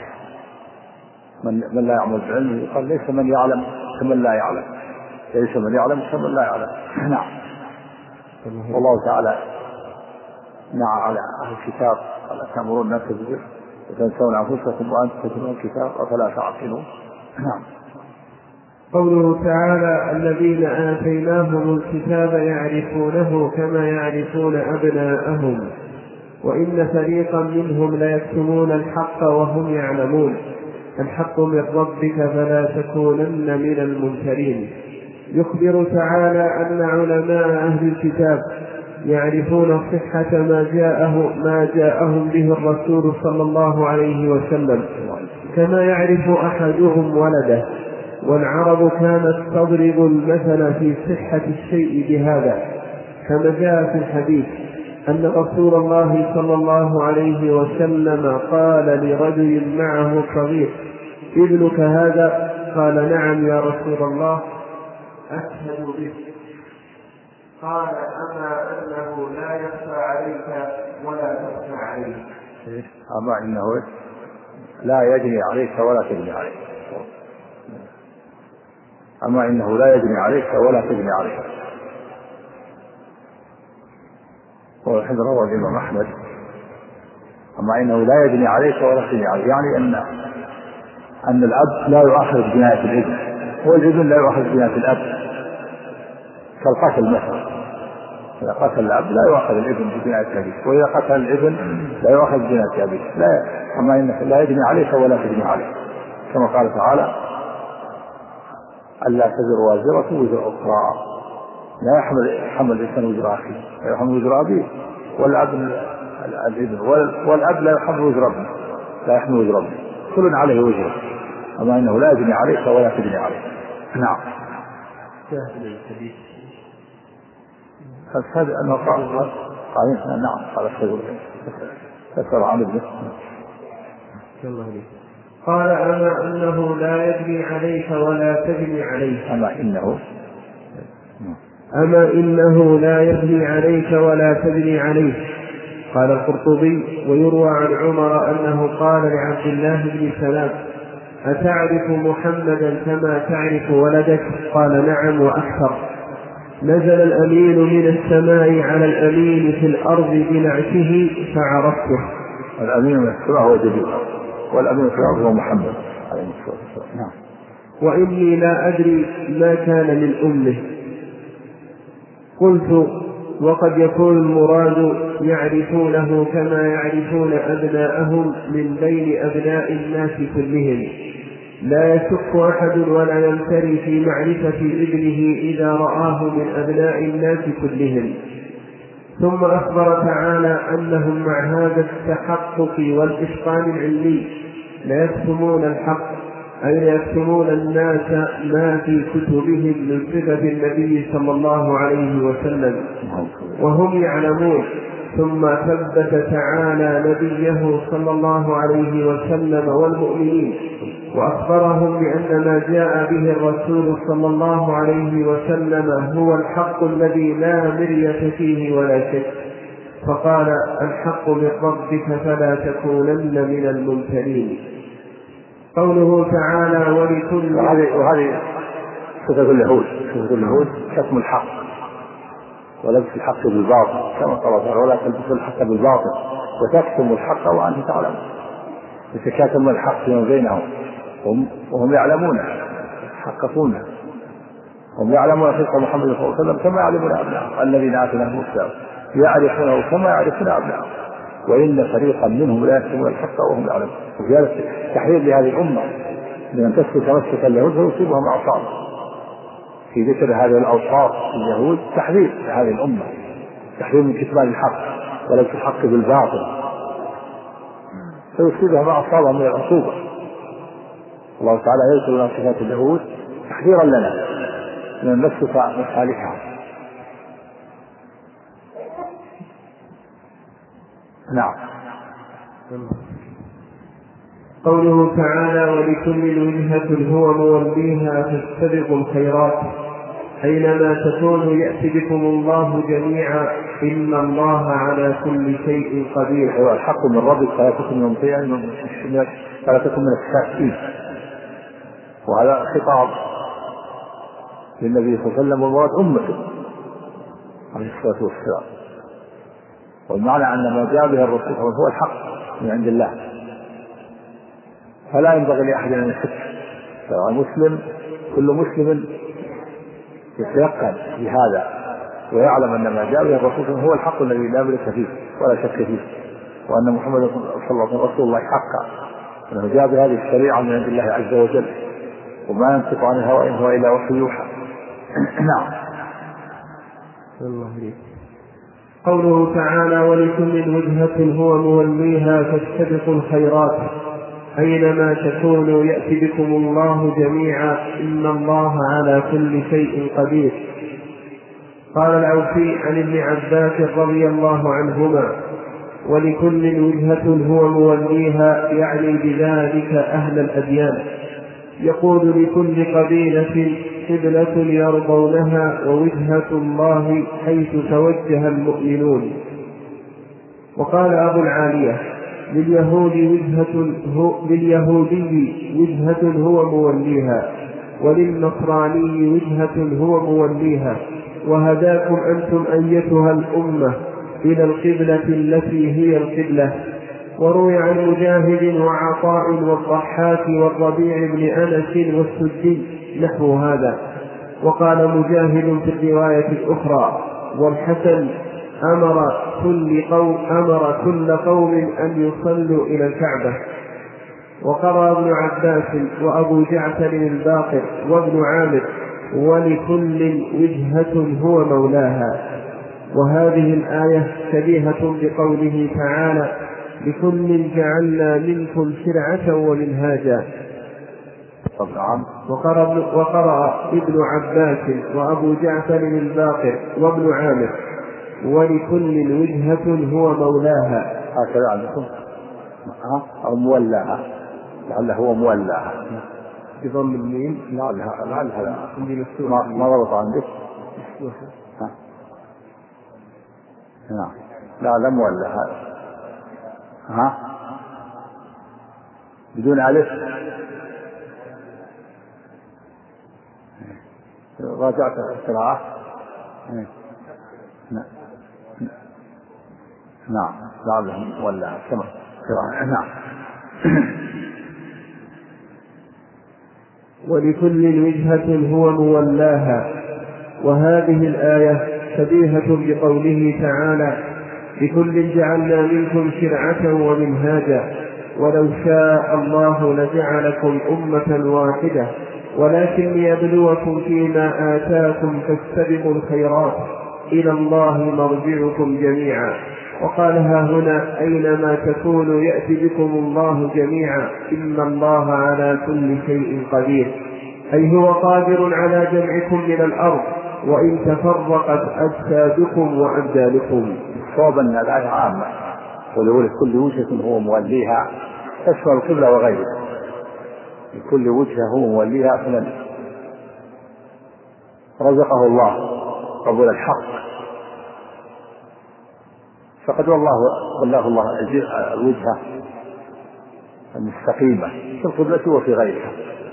من, من لا يعمل بعلمه يقال ليس من يعلم كمن لا يعلم، ليس من يعلم كمن لا يعلم. نعم. والله تعالى نعى على أهل الكتاب: قال تأمرون الناس بالبر وتنسون أنفسكم وأنتم تتلون الكتاب أفلا تعقلون. نعم. قوله تعالى: الذين آتيناهم الكتاب يعرفونه كما يعرفون أبناءهم وإن فريقا منهم ليكتمون الحق وهم يعلمون. الحق من ربك فلا تكونن من الممترين. يخبر تعالى أن علماء أهل الكتاب يعرفون صحة ما جاءه ما جاءهم به الرسول صلى الله عليه وسلم كما يعرف أحدهم ولده. والعرب كانت تضرب المثل في صحة الشيء بهذا، كما جاء في الحديث أن رسول الله صلى الله عليه وسلم قال لرجل معه صغير: ابنك هذا؟ قال: نعم يا رسول الله، أشهد به. قال: أما أنه لا يخفى عليك ولا تخفى عليك. أما إنه لا يجري عليك ولا تجري عليك. أما إنه لا يجري عليك ولا تجري عليك. والحين روى الإمام أحمد: أما إنه لا يجري عليك ولا تجري عليك، يعني أن أن الأب لا يؤخذ جناية الابن، والابن لا يؤخذ جناية الأب، كالقتل مثلا. إذا قتل الأب لا يؤخذ الابن بجناية أبيه، وإذا قتل الابن لا يؤخذ بجناية أبيه. لا، أما إنه لا يجري عليك ولا تجري عليك، كما قال تعالى: ألا تزر وازرة وزر أخرى. لا يحمل يحمل الإنسان وزر أخيه، لا يحمل وزر أبيه، والأب الابن والأب لا يحمل وزر ابنه، لا يحمل وزر ابنه، كل عليه وزر. أما إنه لا يجني عليك ولا تجني عليك. نعم. شاهد الحديث هذا أنه قال قال نعم قال الشيخ فسر عن ابنه. قال أما إنه لا يجني عليك ولا تجني عليه. أما إنه أما إنه لا يجني عليك ولا تجني عليه. قال القرطبي ويروى عن عمر أنه قال لعبد الله بن سلام أتعرف محمدا كما تعرف ولدك؟ قال نعم وأكثر. نزل الأمين من السماء على الأمين في الأرض بنعشه فعرفته. الأمين من السماء هو جبريل والأمين في الأرض هو محمد عليه الصلاة والسلام. نعم. وإني لا أدري ما كان من أمه. قلت وقد يكون المراد يعرفونه كما يعرفون أبناءهم من بين أبناء الناس كلهم، لا يشك أحد ولا يمتري في معرفة ابنه إذا رآه من أبناء الناس كلهم. ثم أخبر تعالى أنهم مع هذا التحقق والإتقان العلمي لا يكتمون الحق، أي لا يكتمون الناس ما في كتبهم من صفة النبي صلى الله عليه وسلم وهم يعلمون. ثم ثبت تعالى نبيه صلى الله عليه وسلم والمؤمنين وأخبرهم بأن ما جاء به الرسول صلى الله عليه وسلم هو الحق الذي لا مرية فيه ولا شك، فقال الحق من ربك فلا تكونن من الممترين. قوله تعالى ولكل وهذه صفة اليهود، صفة اليهود كتم الحق ولبس الحق بالباطل كما قال تعالى ولا تلبسوا الحق بالباطل وتكتموا الحق وأنتم تعلمون. يتكاتمون الحق فيما بينهم وهم يعلمون يحققونه، هم يعلمون خلق محمد صلى الله عليه وسلم كما يعلمون أبنائهم الذين آتيناهم الكتاب يعرفونه كما يعرفون أبنائهم وإن فريقا منهم لا يكتمون الحق وهم يعلمون. وزيادة تحرير لهذه الأمة لمن تسلك تمسك اليهود فيصيبهم أعصاب. في ذكر هذه الأوصاف اليهود تحذير لهذه الأمة، تحذير من كتمان الحق وليس الحق بالباطل فيصيبها ما أصابها من العصوبة. الله تعالى يذكر لنا صفات اليهود تحذيرا لنا من النفس مصالحها. نعم. قوله تعالى ولكل وجهة هو موليها فاستبقوا الخيرات، أينما تكونوا يأتي بكم الله جميعا إن الله على كل شيء قدير. هو الحق من ربك فلا تكن من المطيعين فلا تكن من الشاكين. وهذا خطاب للنبي صلى الله عليه وسلم والمراد أمته عليه الصلاة والسلام. والمعنى أن ما جاء به الرسول هو الحق من عند الله، فلا ينبغي لأحد أن يشك. فالمسلم كل مسلم يتيقن بهذا ويعلم أن ما جاء به الرسول هو الحق الذي لا مرية فيه ولا شك فيه، وأن محمد صلى الله عليه وسلم رسول الله حقا، أنه جاء بهذه الشريعة من عند الله عز وجل وما ينطق عن الهوى إن هو إلا وحي يوحى. نعم. قوله تعالى ولكل وجهة هو موليها فاستبقوا الخيرات، أينما تكونوا يأتي بكم الله جميعا إن الله على كل شيء قدير. قال العوفي عن ابن عباس رضي الله عنهما ولكل وجهة هو موليها يعني بذلك أهل الأديان، يقول لكل قبيلة قبلة يرضونها ووجهة الله حيث توجه المؤمنون. وقال أبو العالية لليهود وجهة هو لليهودي وجهة هو موليها وللنصراني وجهة هو موليها، وهداكم أنتم أيتها الأمة إلى القبلة التي هي القبلة. وروي عن مجاهد وعطاء والضحاك والربيع بن أنس والسدي نحو هذا. وقال مجاهد في الرواية الأخرى والحسن أمر كل قوم أمر كل قوم أن يصلوا إلى الكعبة. وقرأ ابن عباس وأبو جعفر الباقر وابن عامر ولكل وجهة هو مولاها. وهذه الآية شبيهة بقوله تعالى لكل جعلنا منكم شرعة ومنهاجا. طبعا. وقرأ, وقرأ ابن عباس وأبو جعفر الباقر وابن عامر ولكل وجهة هو مولاها. هكذا عندكم أو مولاها، لعله هو مولاها بضم الميم. لعلها لعلها ما ما ضبط عندك. نعم لعل مولاها ها بدون ألف. راجعت القراءة. نعم لعلهم ولا كما قراءة. نعم. ولكل وجهة هو مولاها. وهذه الآية شبيهة بقوله تعالى لكل جعلنا منكم شرعة ومنهاجا ولو شاء الله لجعلكم أمة واحدة ولكن ليبلوكم فيما آتاكم فاستبقوا الخيرات إلى الله مرجعكم جميعا. وقال ها هنا أينما تكونوا يأتي بكم الله جميعا إن الله على كل شيء قدير، أي هو قادر على جمعكم من الأرض وإن تفرقت أجسادكم وأبدانكم. صواب أن الآية عامة ولولا كل وجهة هو موليها تشمل القبلة وغيرها. لكل وجهة هو موليها فمن رزقه الله قبول الحق فقد والله والله الله الوجهة المستقيمة في القبلة وفي غيرها.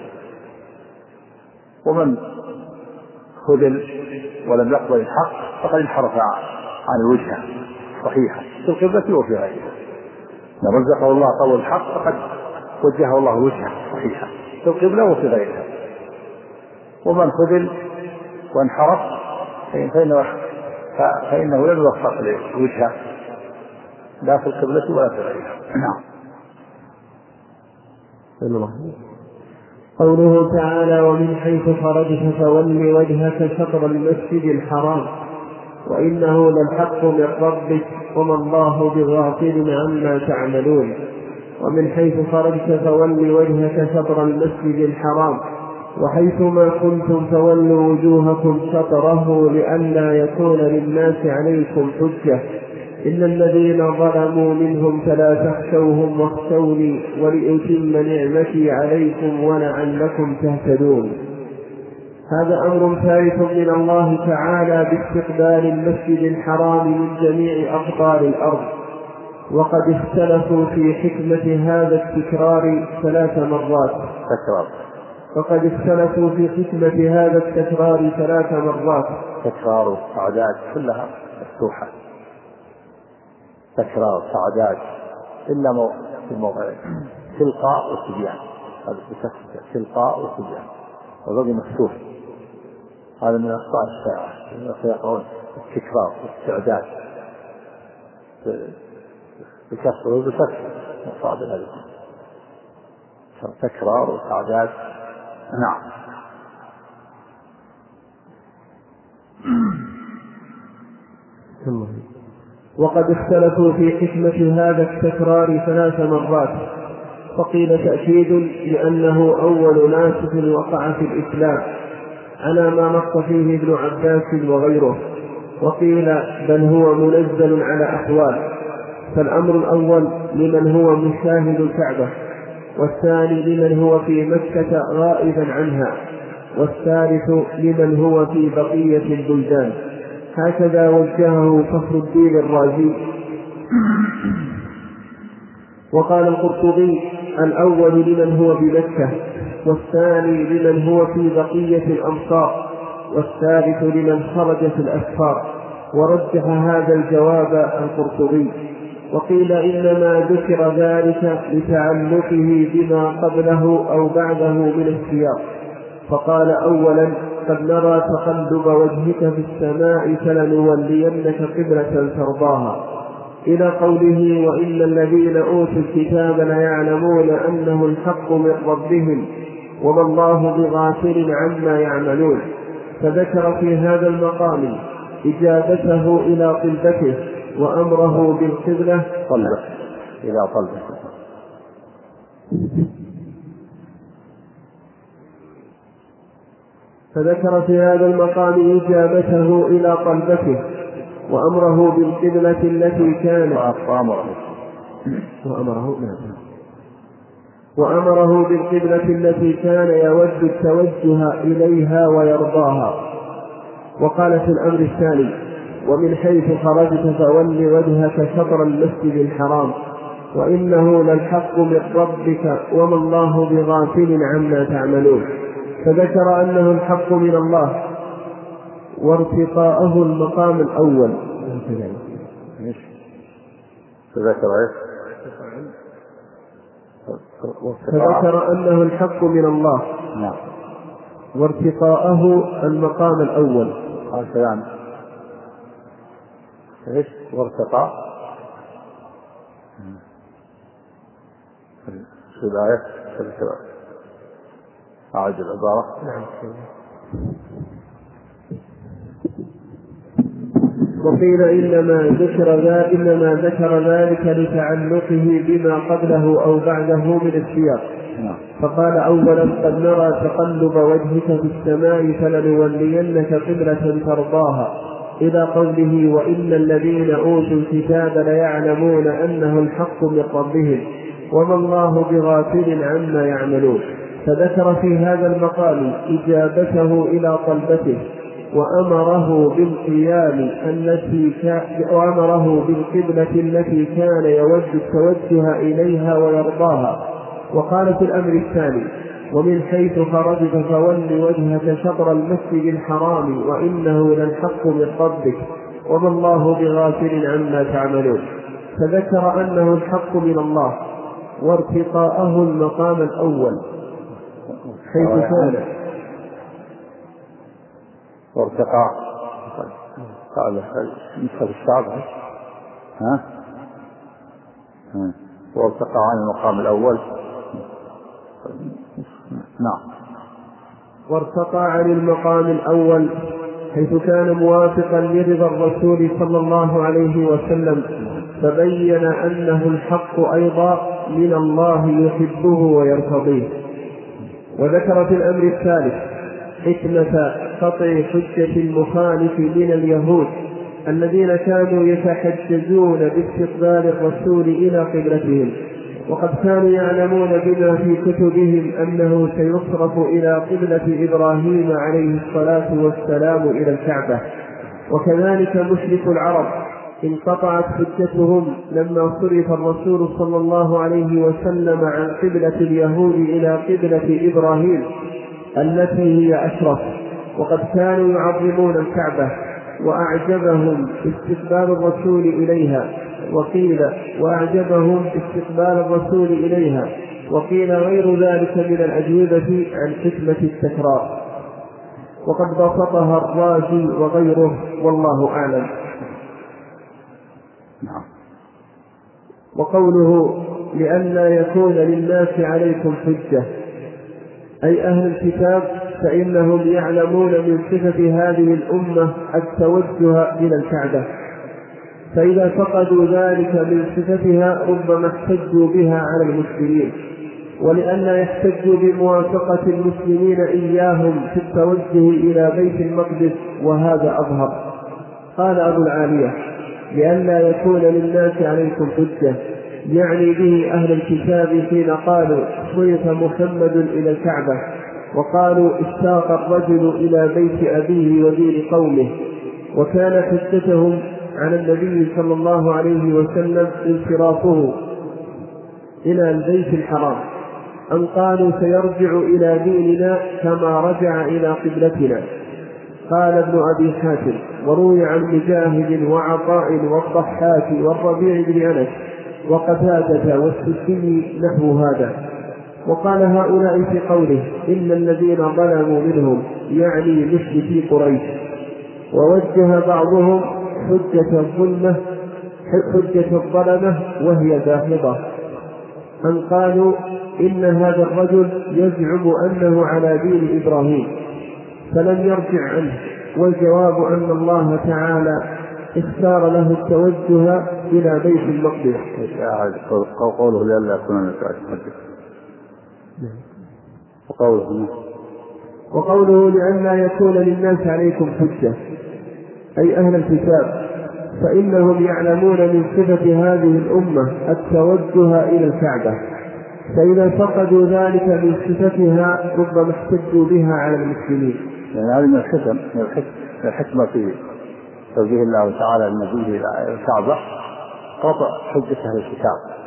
ومن خذل ولم يقبل الحق فقد انحرف عن الوجهة صحيحة في القبلة وفي غيرها. من رزقه الله قبول الحق فقد وجهه الله وجهة صحيحة في القبلة وفي غيرها. ومن خذل وانحرف فإنه, فإنه لم يوفق للوجهة لا في القبلة ولا في غيرها. نعم. قوله تعالى ومن حيث خرجت فول وجهك شطر المسجد الحرام وإنه للحق من ربك وما الله بغافل عما تعملون. ومن حيث خرجت فول وجهك شطر المسجد الحرام وحيثما كنتم فولوا وجوهكم شطره لئلا يكون للناس عليكم حجة إلا الذين ظلموا منهم فلا تخشوهم واخشوني ولأتم نعمتي عليكم ولعلكم تهتدون. هذا أمر ثابت من الله تعالى باستقبال المسجد الحرام من جميع أقطار الأرض. وقد اختلفوا في حكمة هذا التكرار ثلاث مرات تكرار وقد اختلفوا في حكمة هذا التكرار ثلاث مرات تكرار والصعدات كلها مفتوحة. تكرار صعدات إلا مو... في الموضعين تلقاء وتبيان. هذا بكسر تلقاء وتبيان وبقي مفتوح. هذا من أخطاء الشائعة يقولون التكرار والاستعداد بكسر وبكسر مصعد هذه تكرار وصعدات. نعم. وقد اختلفوا في حكمة هذا التكرار ثلاث مرات فقيل تأكيد لأنه أول ناسخ وقع في الإسلام على ما نص فيه ابن عباس وغيره، وقيل بل هو منزل على أحوال. فالأمر الأول لمن هو مشاهد الكعبة، والثاني لمن هو في مكة غائبا عنها، والثالث لمن هو في بقية البلدان. هكذا وجهه فخر الدين الرازي. وقال القرطبي الأول لمن هو بمكة، والثاني لمن هو في بقية الأمصار، والثالث لمن خرج في الأسفار. ورجح هذا الجواب القرطبي. وقيل إنما ذكر ذلك لتعلقه بما قبله أو بعده من السياق، فقال أولا قد نرى تقلب وجهك في السماء فلنولينك قبلة ترضاها، إلى قوله وإن الذين أوتوا الكتاب ليعلمون أنه الحق من ربهم وما الله بغافل عما يعملون. فذكر في هذا المقام إجابته إلى قبلته وأمره بالقبلة طلبة إلى طلبة فذكر في هذا المقام إجابته إلى طلبته وأمره بالقبلة التي كان وأمره وأمره وأمره بالقبلة التي كان يود التوجه إليها ويرضاها. وقال في الأمر الثاني: ومن حيث خرجت فول وجهك شطر المسجد الحرام وإنه للحق من ربك وما الله بغافل عما تعملون. فذكر أنه الحق من الله وارتقاءه المقام الأول. فذكر فذكر أنه الحق من الله وارتقاءه المقام الأول. قال كلام ايش وارتقاء في الآية أعد العبارة. وقيل إنما ذكر ذلك إنما ذكر ذلك لتعلقه بما قبله أو بعده من السياق. فقال: أولا قد نرى تقلب وجهك في السماء فلنولينك قبلة ترضاها، إلى قوله: وإن الذين أوتوا الكتاب ليعلمون أنه الحق من ربهم وما الله بغافل عما يعملون. فذكر في هذا المقام إجابته إلى طلبته وأمره بالقيام التي كان وأمره بالقبلة التي كان يود التوجه إليها ويرضاها. وقال في الأمر الثاني: ومن حيث خرجت فول وجهك شطر المسجد الحرام وإنه للحق من ربك وما الله بغافل عما تعملون. فذكر أنه الحق من الله وارتقاءه المقام الأول حيث كان وارتقاء قال نسخة الشعب ها وارتقى عن المقام الأول. نعم. وارتقى عن المقام الأول حيث كان موافقا لرضا الرسول صلى الله عليه وسلم، فبين أنه الحق أيضا من الله يحبه ويرتضيه. وذكر في الأمر الثالث حكمة قطع حجة المخالف من اليهود الذين كانوا يتحججون باستقبال الرسول إلى قبلتهم، وقد كانوا يعلمون بما في كتبهم أنه سيصرف إلى قبلة إبراهيم عليه الصلاة والسلام إلى الكعبة. وكذلك مشرك العرب انقطعت حجتهم لما صرف الرسول صلى الله عليه وسلم عن قبلة اليهود إلى قبلة إبراهيم التي هي أشرف، وقد كانوا يعظمون الكعبة وأعجبهم استقبال الرسول إليها، وقيل وأعجبهم استقبال الرسول إليها وقيل غير ذلك من الأجوبة عن حكمة التكرار، وقد بسطها الرازي وغيره والله أعلم. وقوله لئلا يكون للناس عليكم حجة، أي أهل الكتاب فإنهم يعلمون من صفة هذه الأمة التوجه إلى الكعبة، فإذا فقدوا ذلك من صفتها ربما احتجوا بها على المسلمين، ولئلا يحتجوا بموافقة المسلمين إياهم في التوجه إلى بيت المقدس، وهذا أظهر. قال أبو العالية: لئلا يكون للناس عليكم حجة، يعني به أهل الكتاب حين قالوا صرف محمد إلى الكعبة، وقالوا اشتاق الرجل إلى بيت أبيه ودين قومه، وكان حجتهم على النبي صلى الله عليه وسلم انصرافه إلى البيت الحرام، أن قالوا سيرجع إلى ديننا كما رجع إلى قبلتنا. قال ابن أبي حاتم: وروي عن مجاهد وعطاء والضحاك والربيع بن أنس وقتادة والسدي نحو هذا. وقال هؤلاء في قوله إن الذين ظلموا منهم يعني مشركي قريش. ووجه بعضهم حجة الظلمة حجة الظلمة وهي داحضة، أن قالوا إن هذا الرجل يزعم أنه على دين إبراهيم فلم يرجع عنه، والجواب أن الله تعالى اختار له التوجه إلى بيت المقدس. قوله لئلا يكون للناس حجة، وقوله وقوله لئلا يكون للناس عليكم حجة أي أهل الكتاب، فإنهم يعلمون من صفة هذه الأمة التوجه إلى الكعبة، فإذا فقدوا ذلك من صفتها ربما احتجوا بها على المسلمين. يعني هذه من الحكم من الحكمة في توجيه الله تعالى النبي إلى الكعبة قطع حجة أهل الكتاب،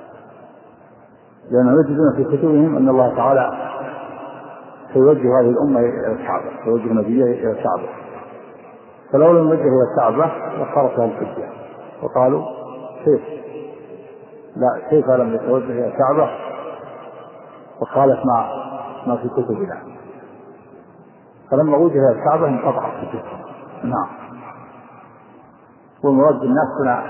لأنهم يجدون في كتبهم أن الله تعالى سيوجه هذه الأمة إلى الكعبة، سيوجه نبيه إلى الكعبة، فلو لم يوجه إلى الكعبة لخرجها الحجة وقالوا كيف لا كيف لم يتوجه إلى الكعبة وخالف ما ما في كتبنا، فلما وجه إلى الكعبة انقطع الحجة. نعم. والمراد بالناس هنا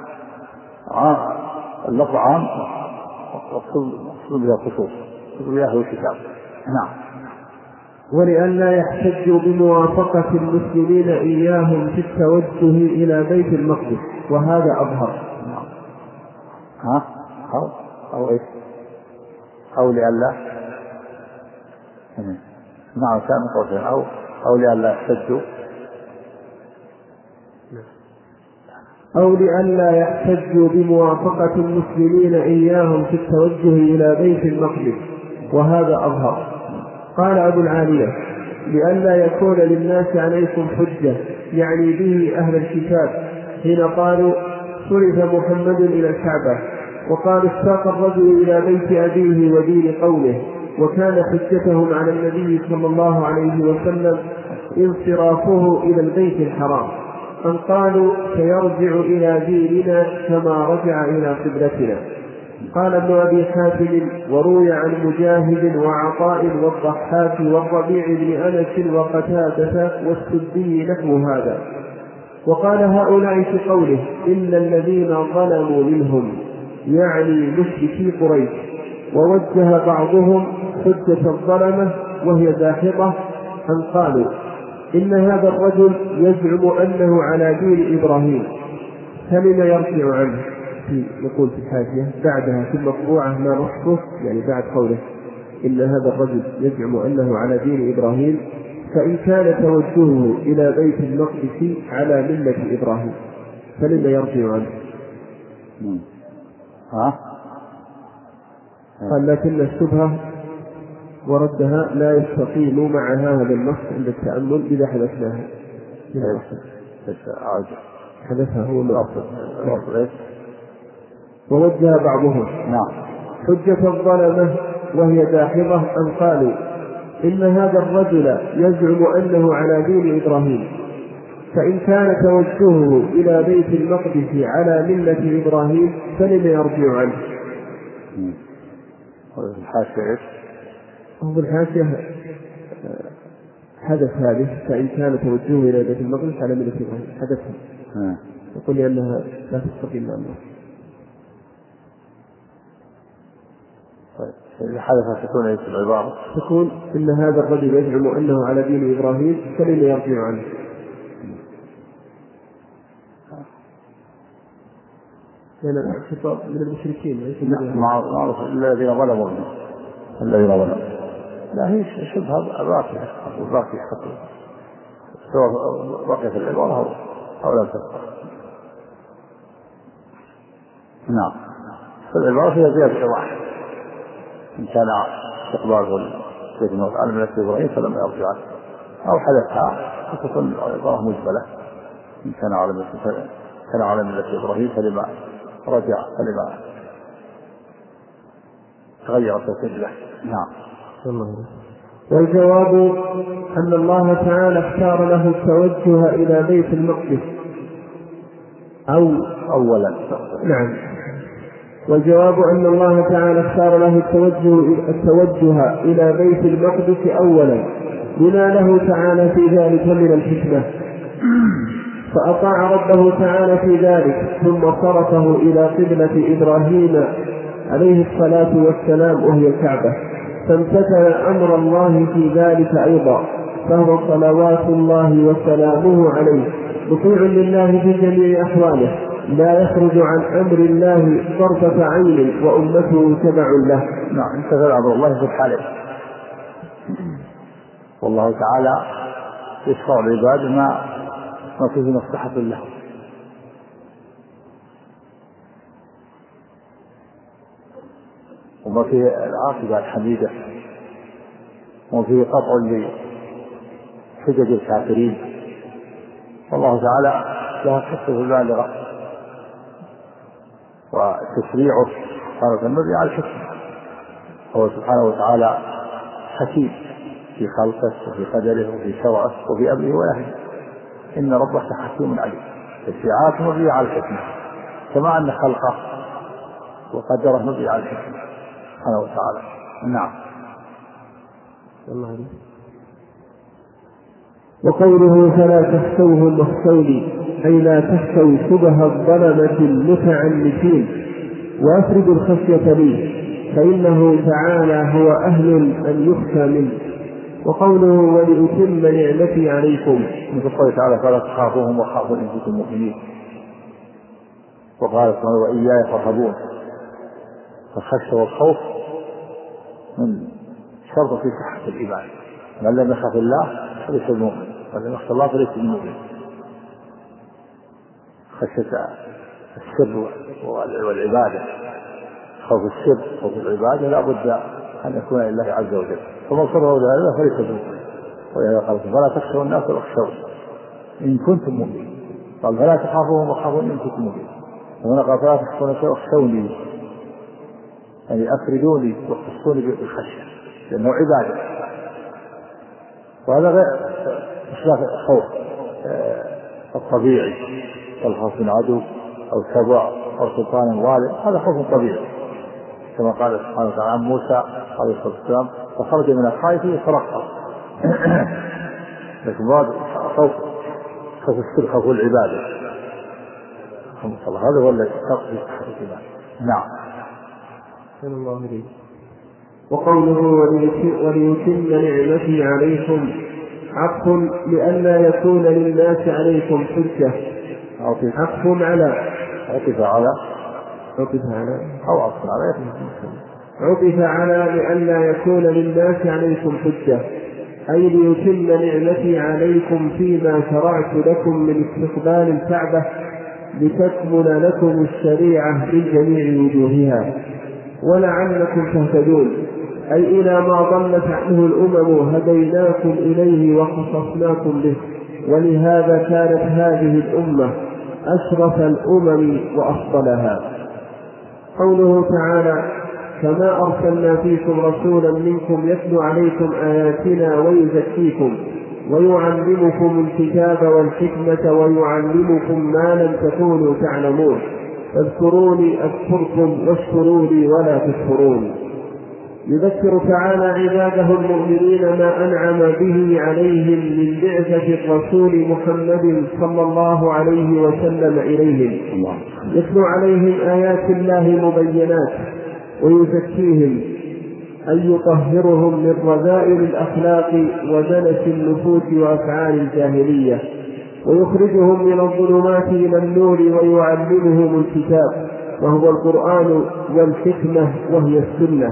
اللفظ عام والصوب بها خصوص بها الكتاب. نعم. ولئلا يحتجوا بموافقة المسلمين إياهم في التوجه إلى بيت المقدس، وهذا أظهر. ها أو أو إيش أو لئلا نعم كان قوسين أو أو لئلا يحتجوا أو لئلا يحتجوا بموافقة المسلمين إياهم في التوجه إلى بيت المقدس، وهذا أظهر. قال أبو العالية لئلا يكون للناس عليكم حجة يعني به أهل الكتاب، حين قالوا صرف محمد إلى الكعبة، وقال اشتاق الرجل إلى بيت أبيه ودين قومه، وكان حجتهم على النبي صلى الله عليه وسلم انصرافه إلى البيت الحرام، أن قالوا سيرجع إلى ديننا كما رجع إلى قبلتنا. قال ابن أبي حاتم وروي عن مجاهد وعطاء والضحاك والربيع بن أنس وقتادة والسدي نحو هذا. وقال هؤلاء في قوله إن الذين ظلموا منهم يعني مشركي قريش، ووجه بعضهم حجة الظلمة وهي داحضة، أن قالوا إن هذا الرجل يزعم أنه على دين إبراهيم، فلما يرجع عنه؟ في نقول في الحاشية بعدها في المطبوعة ما نصه، يعني بعد قوله إن هذا الرجل يزعم أنه على دين إبراهيم، فإن كان توجهه إلى بيت المقدس على ملة إبراهيم فلما يرجع عنه؟ ها؟ قال لكن الشبهة وردها لا يستقيم مع هذا النص عند التأمل إذا حدثناها. حدثها هو الأصل. ووجه بعضهم حجة الظلمة وهي داحضة، أن قالوا إن هذا الرجل يزعم أنه على دين إبراهيم، فإن كان توجهه إلى بيت المقدس على ملة إبراهيم فلم يرجع عنه. الحاشية هو الحاشية حدث هذه فإن كان توجهه إلى بيت المقدس على ملة إبراهيم حدثها، يقول لي أنها لا تستقيم مع الله. إذا حدث تكون ايش العبارة؟ تكون إن هذا الرجل يزعم أنه على دين إبراهيم فلن يرجع عنه. لأن الخطاب من المشركين ليس من معروف الذين ظلموا الذين ظلموا. لا هي شبهة راكعة راكعة سواء بقي في العبارة أو لا تبقى. نعم. فالعبارة فيها زيادة إيضاح. إن كان استقباله بيت المقدس على ملة إبراهيم فلم يرجع عنه، أو حدثها فتكون العبارة مجملة إن كان على ملة كان على ملة إبراهيم فلما رجع فلما تغيرت القبلة. نعم. والجواب أن الله تعالى اختار له التوجه إلى بيت المقدس أو أولا. نعم. والجواب أن الله تعالى اختار له التوجه, التوجه إلى بيت المقدس أولا بما له تعالى في ذلك من الحكمة، فأطاع ربه تعالى في ذلك ثم صرفه إلى قبلة إبراهيم عليه الصلاة والسلام وهي الكعبة، فامتثل أمر الله في ذلك أيضا، فهو صلوات الله وسلامه عليه مطيع لله في جميع أحواله، لا يخرج عن أمر الله طرفة عين، وأمته تبع له. نعم. امتثل أمر الله في الحالة والله تعالى يشرع العباد ما ما فيه مصلحة له. وما فيه العاقبة الحميدة، وما فيه قطع لحجج الكافرين. والله تعالى له حكمة البالغة، وتشريعه سبحانه مبني على الحكمة. هو سبحانه وتعالى حكيم في خلقه وفي قدره وفي شرعه وفي أمره ونهيه. إن ربك حكيم عليم. تشريعاته مبنية على الحكمة، كما أن خلقه وقدره مبني على الحكمة سبحانه وتعالى. نعم. الله. وقوله فلا تخشوهم واخشوني، أي لا تخشوا شبه الظلمة المتعنتين، وأفردوا الخشية لي، فإنه تعالى هو أهل أن يخشى منه. وقوله ولأتم نعمتي عليكم، مثل قوله تعالى فلا تخافوهم وخافوا إن كنتم مؤمنين. وقال سبحانه وإياي فارهبون. فالخشية والخوف من شرط في صحة الإيمان. من لم يخاف الله فليس المؤمن، ومن لم يخشى الله فليس المؤمن. خشية السر والعبادة، خوف السر خوف العبادة لا بد أن يكون لله عز وجل، فمن صره لله فليس المؤمن. ولهذا قال فلا تخشوا الناس واخشوا إن كنتم مؤمنين. قال فلا تخافوهم وخافوا إن كنتم مؤمنين. وهنا قال فلا تخشوا الناس واخشوني، يعني أفردوني واخصوني بالخشية، لأنه عبادة. وهذا غير إشراف الخوف الطبيعي كالخوف من عدو أو سبع أو سلطان والد، هذا خوف طبيعي كما قال سبحانه وتعالى عن موسى عليه الصلاة والسلام فخرج من الخائف يترقب. لكن بعد خوف خوف السر خوف العبادة، هذا هو الذي يقضي صحة الإيمان. نعم. الله عليه. وقوله وليتم نعمتي عليكم عطف لئلا يكون للناس عليكم حجة، عطف على عطف على عطف على أو عطف على عطف على لئلا يكون للناس عليكم حجة، أي ليتم نعمتي عليكم فيما شرعت لكم من استقبال الكعبة لتكمل لكم الشريعة من جميع وجوهها ولعلكم تهتدون، أي إلى ما ضلت عنه الأمم هديناكم إليه وخصصناكم به. ولهذا كانت هذه الأمة أشرف الأمم وأفضلها. قوله تعالى كما أرسلنا فيكم رسولا منكم يتلو عليكم آياتنا ويزكيكم ويعلمكم الكتاب والحكمة ويعلمكم ما لم تكونوا تعلمون فاذكروني أذكركم واشكروا لي ولا تكفرون. يذكر تعالى عباده المؤمنين ما أنعم به عليهم من بعثة الرسول محمد صلى الله عليه وسلم إليهم، يتلو عليهم آيات الله مبينات ويزكيهم، أن يطهرهم من رذائل الأخلاق ودنس النفوس وأفعال الجاهلية، ويخرجهم من الظلمات إلى النور ويعلمهم الكتاب وهو القرآن والحكمة وهي السنة.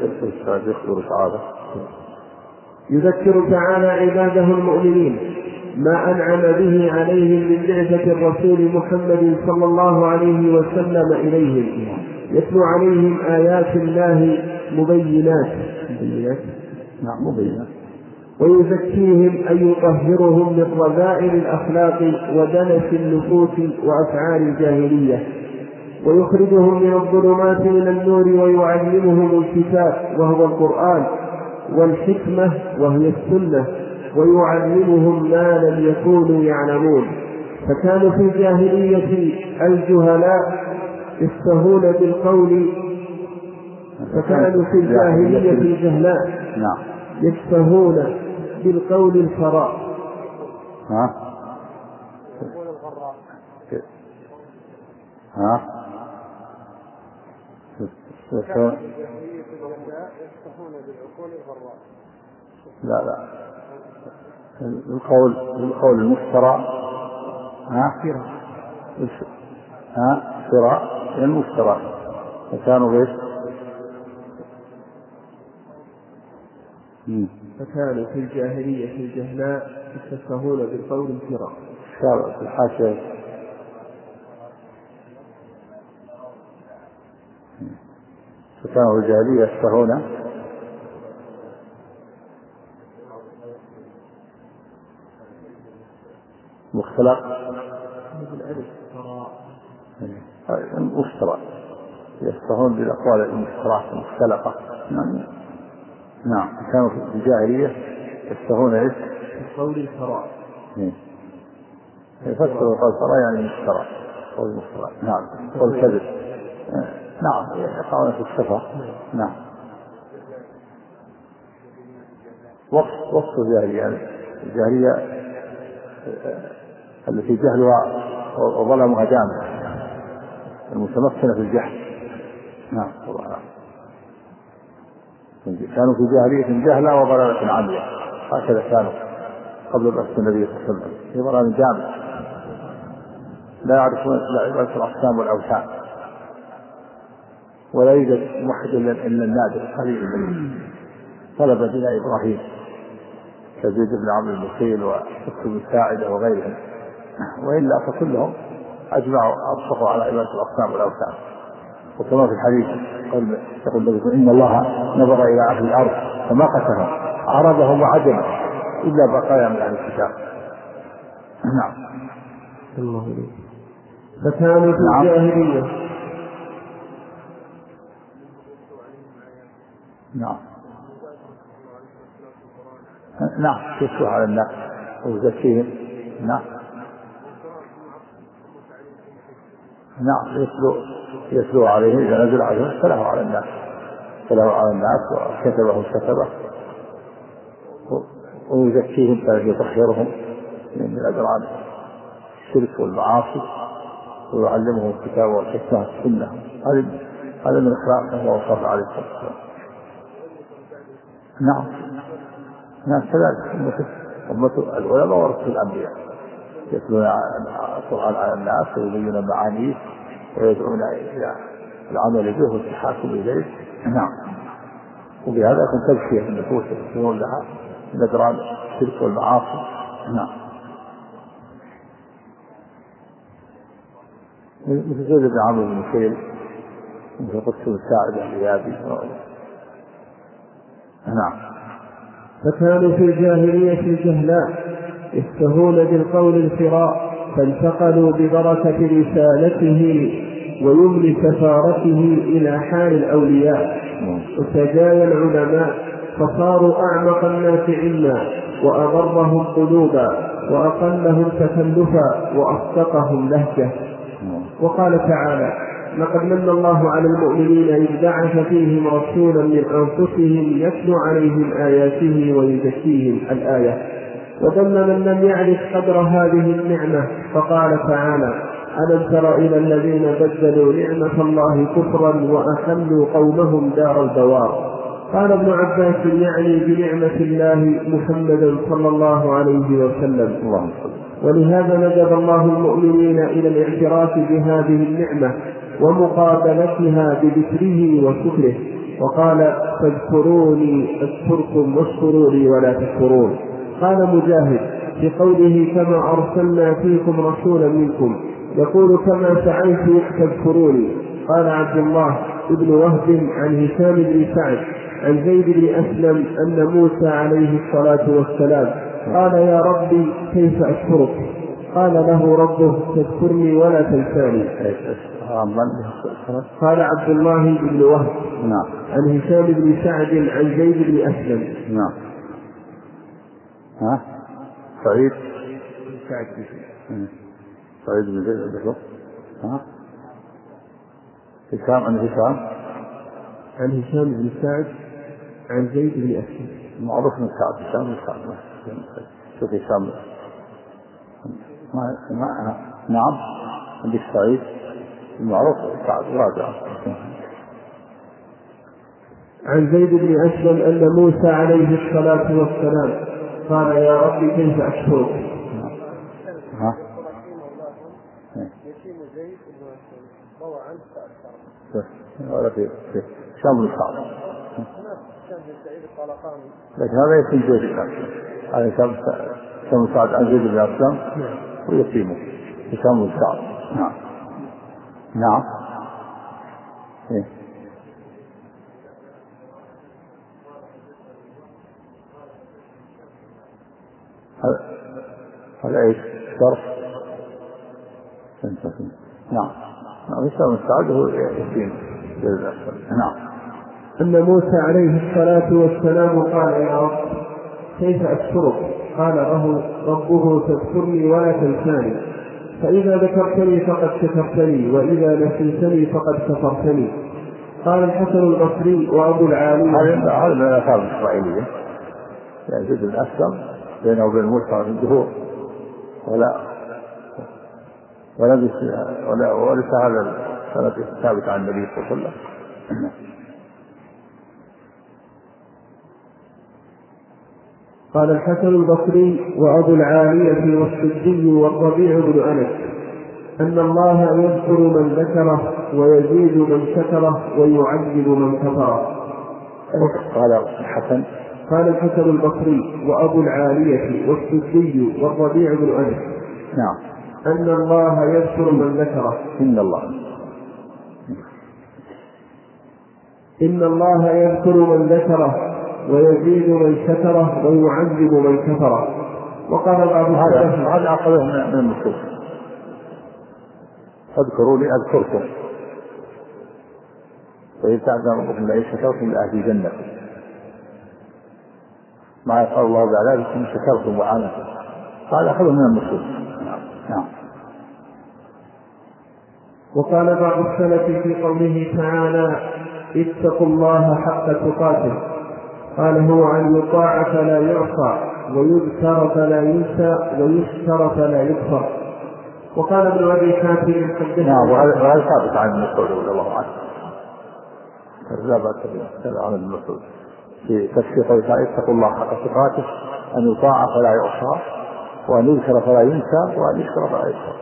يذكر تعالى عباده المؤمنين ما أنعم به عليهم من بعثة الرسول محمد صلى الله عليه وسلم إليهم، يتلو عليهم آيات الله مبينات مبينات ويزكيهم أن يطهرهم من رذائل الأخلاق ودنس النفوس وأفعال الجاهلية، ويخرجهم من الظلمات إلى النور ويعلمهم الكتاب وهو القرآن والحكمة وهي السنة، ويعلمهم ما لم يكونوا يعلمون. فكانوا في الجاهلية الجهلاء يستهون بالقول فكانوا في الجاهلية الجهلاء يستهون بالقول الفراء. ها ها لا لا القول القول المفترى ها ها افتراء المفترى فكانوا غير فكانوا في الجاهلية الجهلاء يتفهون بالقول الفراء. في الحاشية فكانوا في الجاهلية يتفهون مختلق مختلق يتفهون بالأقوال المختلقة المختلقة. نعم كانوا في الجاهلية يتفهون ايش؟ بالقول الفراء. يفسر القول الفراء يعني مختلق قول المختلق. نعم قول كذب. نعم يقعون في السفر. نعم وصف وصف الجاهلية يعني الجاهلية التي جهلها وظلمها جامع المتمكنة في الجهل. نعم كانوا في جاهلية جهلة وضلالة عامية هكذا كانوا قبل بعثة النبي صلى الله عليه وسلم في ضلال جامع لا يعرفون إلا عبادة الأصنام والأوثان ولا يوجد موحد إلا النادر القليل منهم طلب دين إبراهيم كزيد بن عمرو النخيل وحفص بن ساعدة وغيرهم وإلا فكلهم أجمعوا أطلقوا على عبادة الأصنام والأوثان. وكما في الحديث يقول النبي إن الله نظر إلى أهل الأرض فما قتلهم عرضهم وعجم إلا بقايا من أهل الكتاب. نعم الله فكانوا في الجاهلية. نعم نعم يتلو على الناس ويزكيهم. نعم نعم يتلو يتلو عليهم إذا نزل عليهم فله على الناس فله على الناس وكتبه كتبه ويزكيهم فيطهرهم من الأدران الشرك والمعاصي ويعلمهم الكتاب والحكمة والسنة. هذا هذا من أخلاقه ووصف عليه الصلاة والسلام. نعم نعم كذلك أمة العلماء ورثة الأنبياء يتلون القرآن على الناس ويبينون معانيه ويدعون إلى العمل به والتحاكم إليه. نعم وبهذا يكون تزكية النفوس يكون لها ندران الشرك والمعاصي. نعم مثل زيد بن عمرو بن نخيل مثل قدس بن ساعدة الغيابي. نعم فكانوا في الجاهلية الجهلاء يستهون بالقول الفراء فانتقلوا ببركة رسالته ويمن سفارته إلى حال الأولياء وتجايا العلماء فصاروا أعمق الناس علما وأضرهم قلوبا وأقلهم تكلفا وأصدقهم لهجة. وقال تعالى لقد من الله على المؤمنين إذ بعث فيهم رسولا من أنفسهم يتلو عليهم آياته ويزكيهم الآية. وذم من لم يعرف قدر هذه النعمة فقال تعالى ألم تر إلى الذين بدلوا نعمة الله كفرا وأحلوا قومهم دار البوار. قال ابن عباس يعني بنعمة الله محمدا صلى الله عليه وسلم. ولهذا ندب الله المؤمنين إلى الاعتراف بهذه النعمة ومقابلتها بذكره وشكره. وقال فاذكروني أذكركم واشكروا لي ولا تكفرون. قال مجاهد في قوله كما أرسلنا فيكم رسولا منكم يقول كما سعيت تذكروني. قال عبد الله ابن وهب عن هشام بن سعد عن زيد بن أسلم أن موسى عليه الصلاة والسلام قال يا ربي كيف أشكرك؟ قال له ربه تذكرني ولا تنساني. قال عبد الله بن وهب عن هشام بن سعد عن زيد بن أسلم. نعم ها سعيد سعد سعيد بن زيد ها هشام عن هشام عن هشام بن سعد عن زيد بن أسلم. معروف من سعد هشام بن سعد. شوف هشام ما ما نعم عندك سعيد المعروف سعد راجع. عن زيد بن أسلم أن موسى عليه الصلاة والسلام قال يا ربي كيف أشكرك؟ ها يتيم زيد بن أسلم روى عنه فأكثر. ولا في شام بن سعد. شام بن سعيد لكن هذا يكون زيد بن أسلم، هذا كان كان سعد عن زيد بن أسلم ويتيمه هشام بن سعد. نعم نعم إيه. هذا ايش شرف؟ نعم نعم هشام بن سعد هو يتيم زيد بن أسلم. نعم. أن موسى عليه الصلاة والسلام قال يا رب كيف أشكرك؟ قال له ربه تذكرني ولا تنساني، فإذا ذكرتني فقد شكرتني وإذا نسيتني فقد كفرتني. قال الحسن البصري وأبو العالي هذا من الآثار الإسرائيلية، يعني زيد بن أسلم بينه وبين موسى من ظهور ولا ولا ولا وليس هذا السند ثابت عن النبي صلى الله عليه وسلم. قال الحسن البصري وأبو العالية والسدي والربيع بن أنس أن الله يذكر من ذكره ويزيد من شكره ويعذب من كفره. قال الحسن قال الحسن البصري وأبو العالية والسدي والربيع بن أنس نعم أن الله يذكر من ذكره إن الله إن الله يذكر من ذكره ويزيد من شكره ويعذب من كفره. وقال بعض هذا هذا أخذه من النصوص، فاذكروني أذكركم وإذ تعلم ربكم لئن شكرتم لأزيدنكم، ما يفعل الله بعد ذلك إن شكرتم وآمنتم. هذا أخذه من النصوص. نعم. وقال بعض السلف في قوله تعالى اتقوا الله حق تقاته قال هو أن يطاع فلا يعصى ويذكر فلا ينسى ويشكر فلا يكفر. وقال ابن أبي حاتم نعم وهذا ثابت عن المسعود رضي الله عنه، لا بأس به عن المسعود في تفسير قوله تعالى اتقوا الله حق تقاته أن يطاع فلا يعصى وأن يذكر فلا ينسى وأن يشكر فلا يكفر.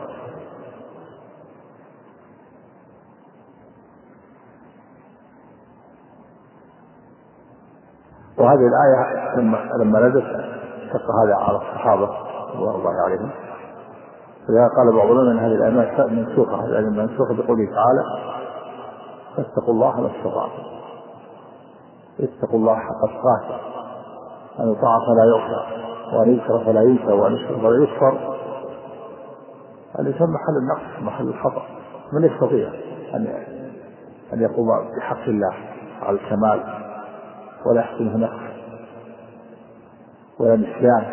وهذه الآية لما لما نزلت شق هذا على الصحابة رضي الله عليهم، فلذا قال بعض العلماء أن هذه الآية منسوخة، هذه الآية منسوخة بقوله تعالى فاتقوا الله ما استطعتم، اتقوا الله حق تقاته أن يطاع فلا يعصى وأن يذكر فلا ينسى وأن يشكر فلا يكفر. الإنسان محل النقص محل الخطأ، من يستطيع أن أن يقوم بحق الله على الكمال ولا يحصله نقص ولا نسيان.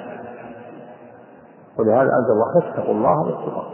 ولهذا أنزل الله فاتقوا الله ما استطعتم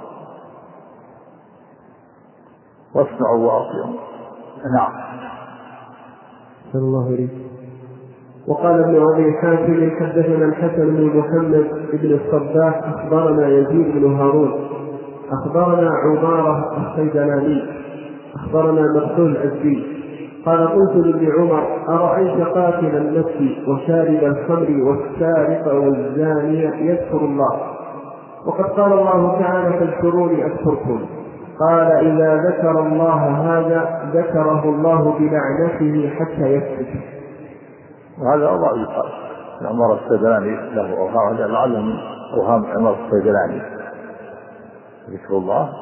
واسمعوا وأطيعوا. نعم. صلى الله عليه. وقال ابن أبي حاتم حدثنا الحسن بن محمد بن الصباح أخبرنا يزيد بن هارون أخبرنا عمارة الصيدلاني أخبرنا مقتول الأزدي قال قلت لابن عمر أرأيت قاتل النفس وشارب الخمر والسارق والزاني يذكر الله وقد قال الله تعالى فاذكروني أذكركم. قال إذا ذكر الله هذا ذكره الله بلعنته حتى يسكت. وهذا الله يقال عمر الصيدلاني له أوهام، لعله من أوهام عمر الصيدلاني. ذكر الله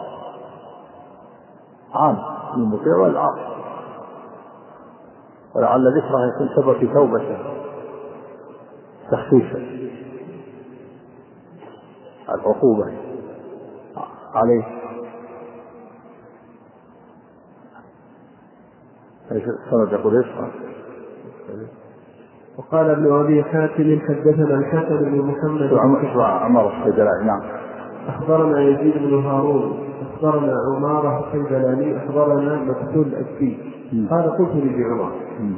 عام للمطيع والعاصي، ولعل ذكره يكون سبب في توبته تخفيفا العقوبة عليه. السند يقول يسمع. وقال ابن أبي حاتم حدثنا الحسن بن محمد عمر الصيدلاني نعم أخبرنا يزيد بن هارون أخبرنا عمارة الصيدلاني أخبرنا مقتول الأزدي قال قلت لابن عمر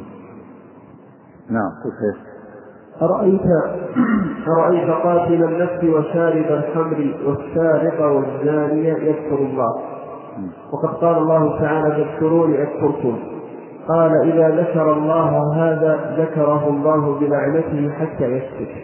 نعم قلت أرأيت أرأيت قاتل النفس وشارب الخمر والسارق والزاني يذكر الله وقد قال الله تعالى فاذكروني أذكركم. قال إذا ذكر الله هذا ذكره الله بلعنته حتى يسكت.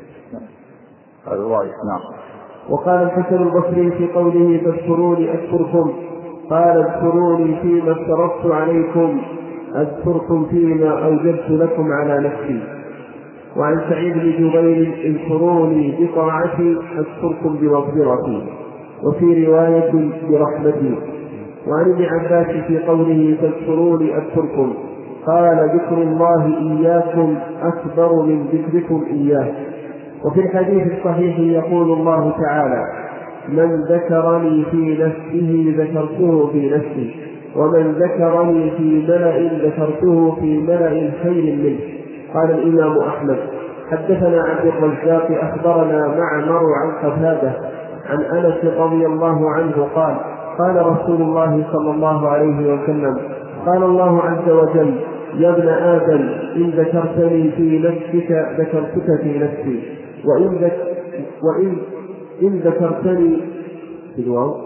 نعم. وقال الحسن البصري في قوله فاذكروني أذكركم قال اذكروني فيما افترضت عليكم أذكركم فيما أوجبت لكم على نفسي. وعن سعيد بن جبير اذكروني بطاعتي أذكركم بمغفرتي، وفي رواية برحمتي. وعن ابن عباس في قوله تذكروني أذكركم قال ذكر الله إياكم أكبر من ذكركم إياه. وفي الحديث الصحيح يقول الله تعالى من ذكرني في نفسه ذكرته في نفسي، ومن ذكرني في ملأ ذكرته في ملأ خير منه. قال الإمام أحمد حدثنا عبد الرزاق أخبرنا معمر عن قتادة عن أنس رضي الله عنه قال قال رسول الله صلى الله عليه وسلم قال الله عز وجل يا ابن آدم إن ذكرتني في نفسك ذكرتك في نفسي، وإن, ذك وإن إن ذكرتني في الواو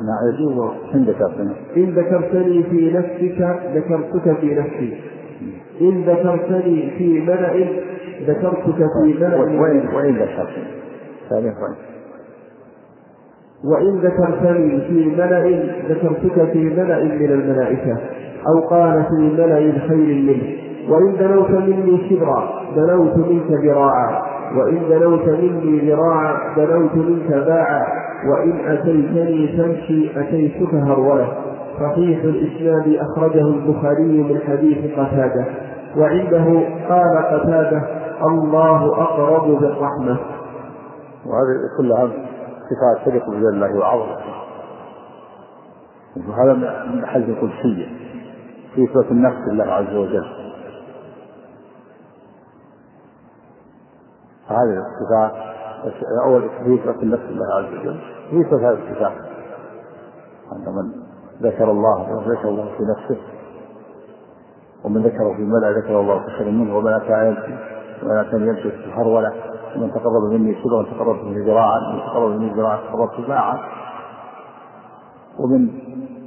إن ذكرتني في نفسك ذكرتك في نفسي، إن ذكرتني في ملأ ذكرتك في ملأ وإن ذكرتني وإن ذكرتني في ملأ ذكرتك في ملأ من الملائكة، أو قال في ملأ خير منه. وإن دنوت مني شبرا دنوت منك ذراعا، وإن دنوت مني ذراعا دنوت منك باعا، وإن أتيتني تمشي أتيتك هرولة. صحيح الإسناد أخرجه البخاري من حديث قتادة. وعنده قال قتادة الله أقرب بالرحمة. وهذه كلها صفات تليق بجلال الله وعظمته، وهذا من حيث القدسية في صفة النفس لله عز وجل. هذه الصفات أول في صفة النفس لله عز وجل في صفة هذه الصفات. أن من ذكر الله ذكر الله في نفسه، ومن ذكره في الملأ ذكر الله في خير منه، ومن أتى يمشي في الهرولة، ومن تقرب مني شبرا تقربت مني ذراعا، ومن تقرب مني ذراعا تقربت باعا. ومن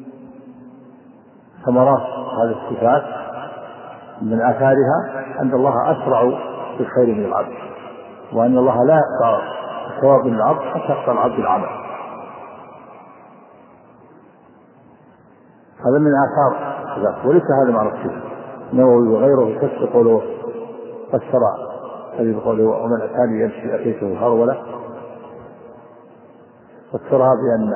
ثمرات هذه الصفات من آثارها أن الله أسرع في الخير من العبد، وأن الله لا يقطع الثواب من العبد حتى يقطع العبد العمل. هذا من آثار الصفات، وليس هذا معنى الصفة. النووي وغيره يفسر قوله فسر هذه بقوله ومن أتاني يمشي أتيته هرولة، فسرها بأن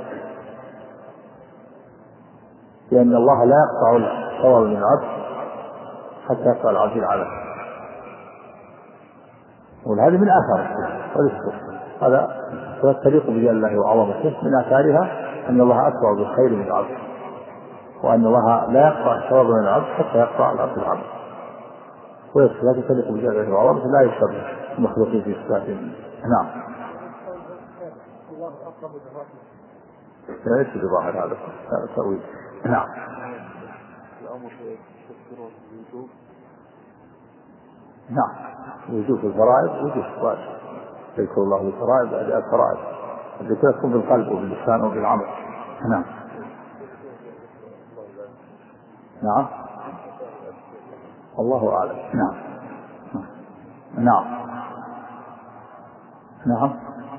بأن الله لا يقطع الثواب من العبد حتى يقطع العبد العمل. وهذه من آثار الصفة. هذا تليق بجلال الله وعظمته. من آثارها أن الله أسرع بالخير من العبد، وأن الله لا يقطع الثواب من العبد حتى يقطع العبد العمل. ويصفات تليق بجلال الله وعظمته لا يشبه المخلوقين في صفات. نعم. الله أقرب بالرحمة. ليس بظاهر هذا التأويل. نعم. الأمر تذكر الوجوب. نعم. وجوب الفرائض وجوب الفرائض. يذكر الله بالفرائض أداء الفرائض. الذكر يكون بالقلب وباللسان وبالعمل. نعم. نعم. الله أعلم. نعم. نعم. نعم.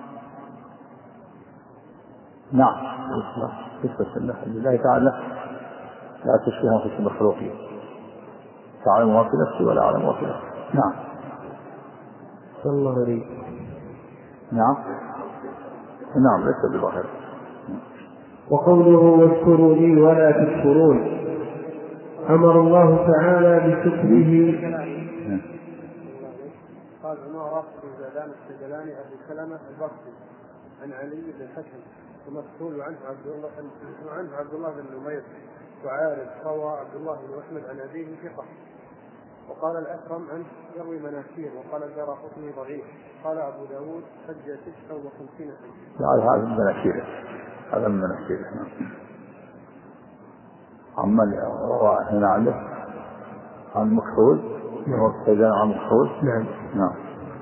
نعم. نسبة الله لله تعالى لا تشبه أنفس المخلوقين، تعلم ما في نفسي ولا أعلم ما في نفسي. نعم. الله عليك. نعم. نعم ليس بظاهر. وقوله واذكروا لي ولا تذكرون أمر الله تعالى بشكره. قال عمر رافع زادان السجلاني أبي سلمة البصري عن علي بن الحكم ومسؤول عنه عبد الله عنه عبد الله بن نمير وعارف روى عبد الله بن أحمد عن أبيه ثقة. وقال الأكرم عنه يروي مناكير، وقال الدارقطني ضعيف. قال أبو داود حج تسعة وخمسين حج. هذا من مناكير، هذا من مناكير. عمن روى هنا عنده عن مكحول وابتداء عن مكحول. نعم. نعم.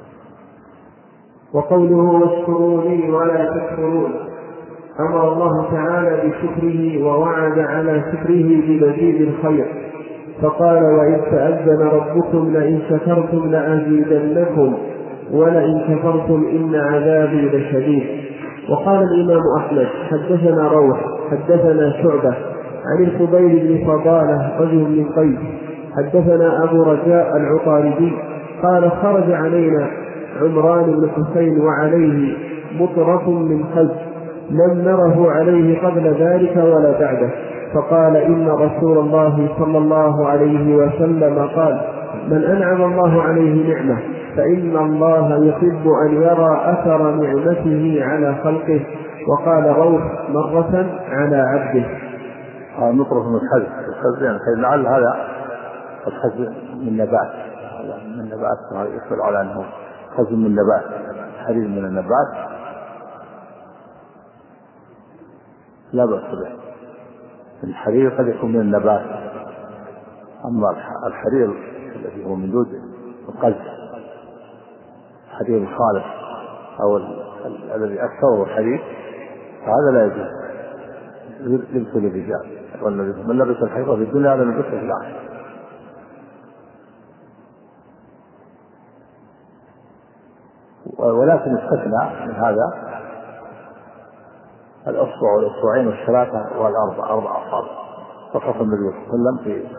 وقوله واشكروا لي ولا تكفرون أمر الله تعالى بشكره ووعد على شكره بمزيد الخير، فقال وإذ تأذن ربكم لئن شكرتم لأزيدنكم ولئن كفرتم إن عذابي لشديد. وقال الإمام أحمد حدثنا روح حدثنا شعبة عن الخبير بن فضالة رجل من قيس حدثنا أبو رجاء العطاردي قال خرج علينا عمران بن حسين وعليه مطرف من خلف لم نره عليه قبل ذلك ولا بعده، فقال إن رسول الله صلى الله عليه وسلم قال من أنعم الله عليه نعمة فإن الله يحب أن يرى أثر نعمته على خلقه. وقال روح مرة على عبده. هذا مطرف من الحزب الحزب يعني لعل هذا الحزب من نبات، من نبات يدل على أنه حزب من نبات، حرير من النبات لا بأس به. الحرير قد يكون من النبات، أما الحرير الذي هو من دود القز حرير الخالص أو الذي أكثره حرير فهذا لا يجوز لبس للرجال، من لبس الحرير في الدنيا هذا لبسه في الآخرة. ولكن استثنى من هذا الأصبع والأصبعين والثلاثة والأربع أربع أصابع، فقط النبي صلى الله عليه وسلم في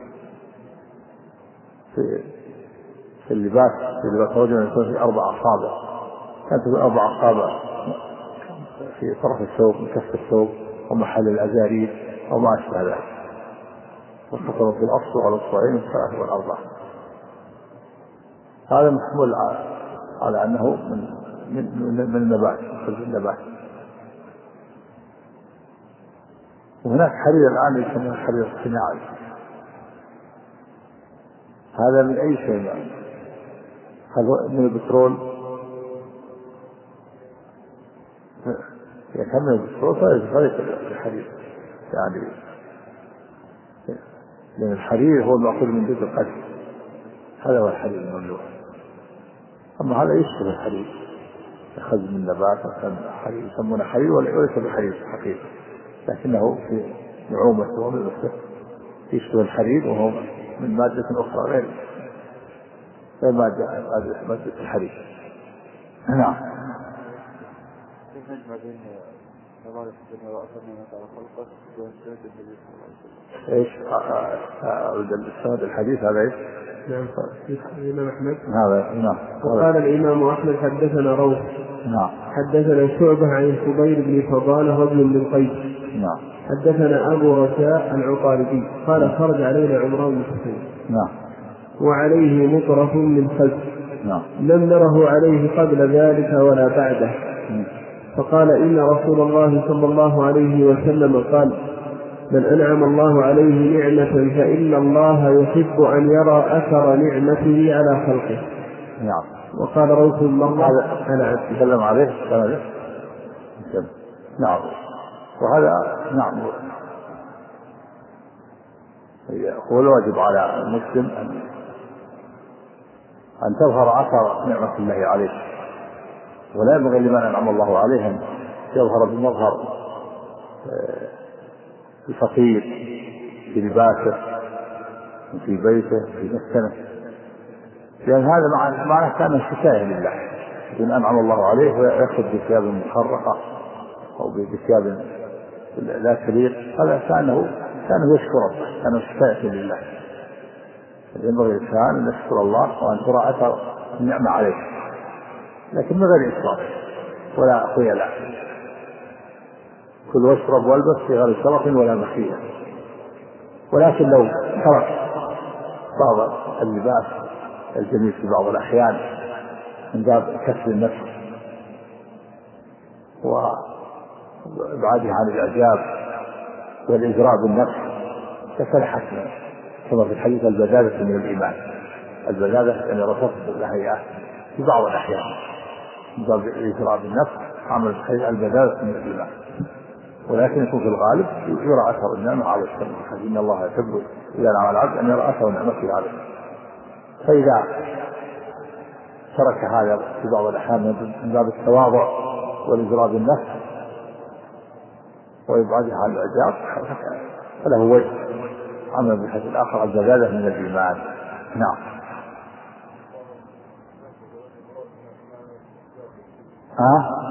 في في اللباس في لباس رجل يكون في أربع أصابع، كانت في أربع أصابع في طرف الثوب من كف الثوب ومحل الأزارير أو ما أشبه ذلك، وفقط في الأصبع والأصبعين والثلاثة والأربع. هذا محمول على أنه من من من النبات، من النبات. وهناك حرير الآن يسمى الحرير الصناعي، هذا من أي شيء، هذا من البترول يكمل البترول فيغير الحرير يعني، لأن الحرير هو المأخوذ من دود القز، هذا هو الحرير المملوك. أما هذا يشبه الحرير يأخذ من نبات حرير يسمونه حرير وليس بحرير حقيقي، لكنه في نعومته وملبسه يشبه الحرير وهو من مادة أخرى غير غير مادة مادة الحرير. نعم. كيف نجمع بين كمال الدنيا وأثر نعمة على خلقه وبين سنة النبي صلى الله عليه وسلم؟ إيش السند الحديث هذا إيش؟ نعم الإمام أحمد هذا نعم. وقال الإمام أحمد حدثنا روح نعم حدثنا شعبة عن الخبير بن فضالة رجل من قيس نعم حدثنا أبو رجاء العطاردي قال خرج علينا عمران بن حسين نعم وعليه مطرف من خلف نعم لم نره عليه قبل ذلك ولا بعده، فقال إن رسول الله صلى الله عليه وسلم قال من أنعم الله عليه نعمة فإن الله يحب أن يرى أثر نعمته على خلقه. نعم. وقال روح مرة على عبده. تكلم عليه نعم. وهذا نعم هو الواجب على المسلم أن أن تظهر أثر نعمة الله عليه، ولا ينبغي لمن أنعم الله عليه أن يظهر بمظهر الفقير في لباسه في بيته في مسكنه، لأن هذا معناه كان شكاية لله إن أنعم الله عليه ويأخذ بثياب مخرقة أو بثياب لا تليق، هذا كأنه كأنه يشكر الله، كأنه شكاية لله. ينبغي الإنسان أن يشكر الله وأن ترى أثر النعمة عليه، لكن من غير إسراف ولا خيلاء. كل واشرب والبس في غير شرف ولا مخيلة. ولكن لو ترك بعض اللباس الجميل في بعض الأحيان من باب كسر النفس وابعاده عن الإعجاب والإزراء بالنفس فكان حسنا، كما في الحديث البذاذة من الإيمان. البذاذة أن رفض الهيئات في بعض الأحيان من باب الإزراء بالنفس عمل الحديث البذاذة من الإيمان، ولكن يكون في الغالب يرى أثر النعمة على السلم، إن الله يحب إذا نعم العبد أن يرى أثر نعمته عليه. فإذا ترك هذا في بعض الأحيان من باب التواضع والإزراء بالنفس ويبعده عن الإعجاب فله وجه عمل بالحديث الآخر الزلالة من الإيمان. نعم. ها؟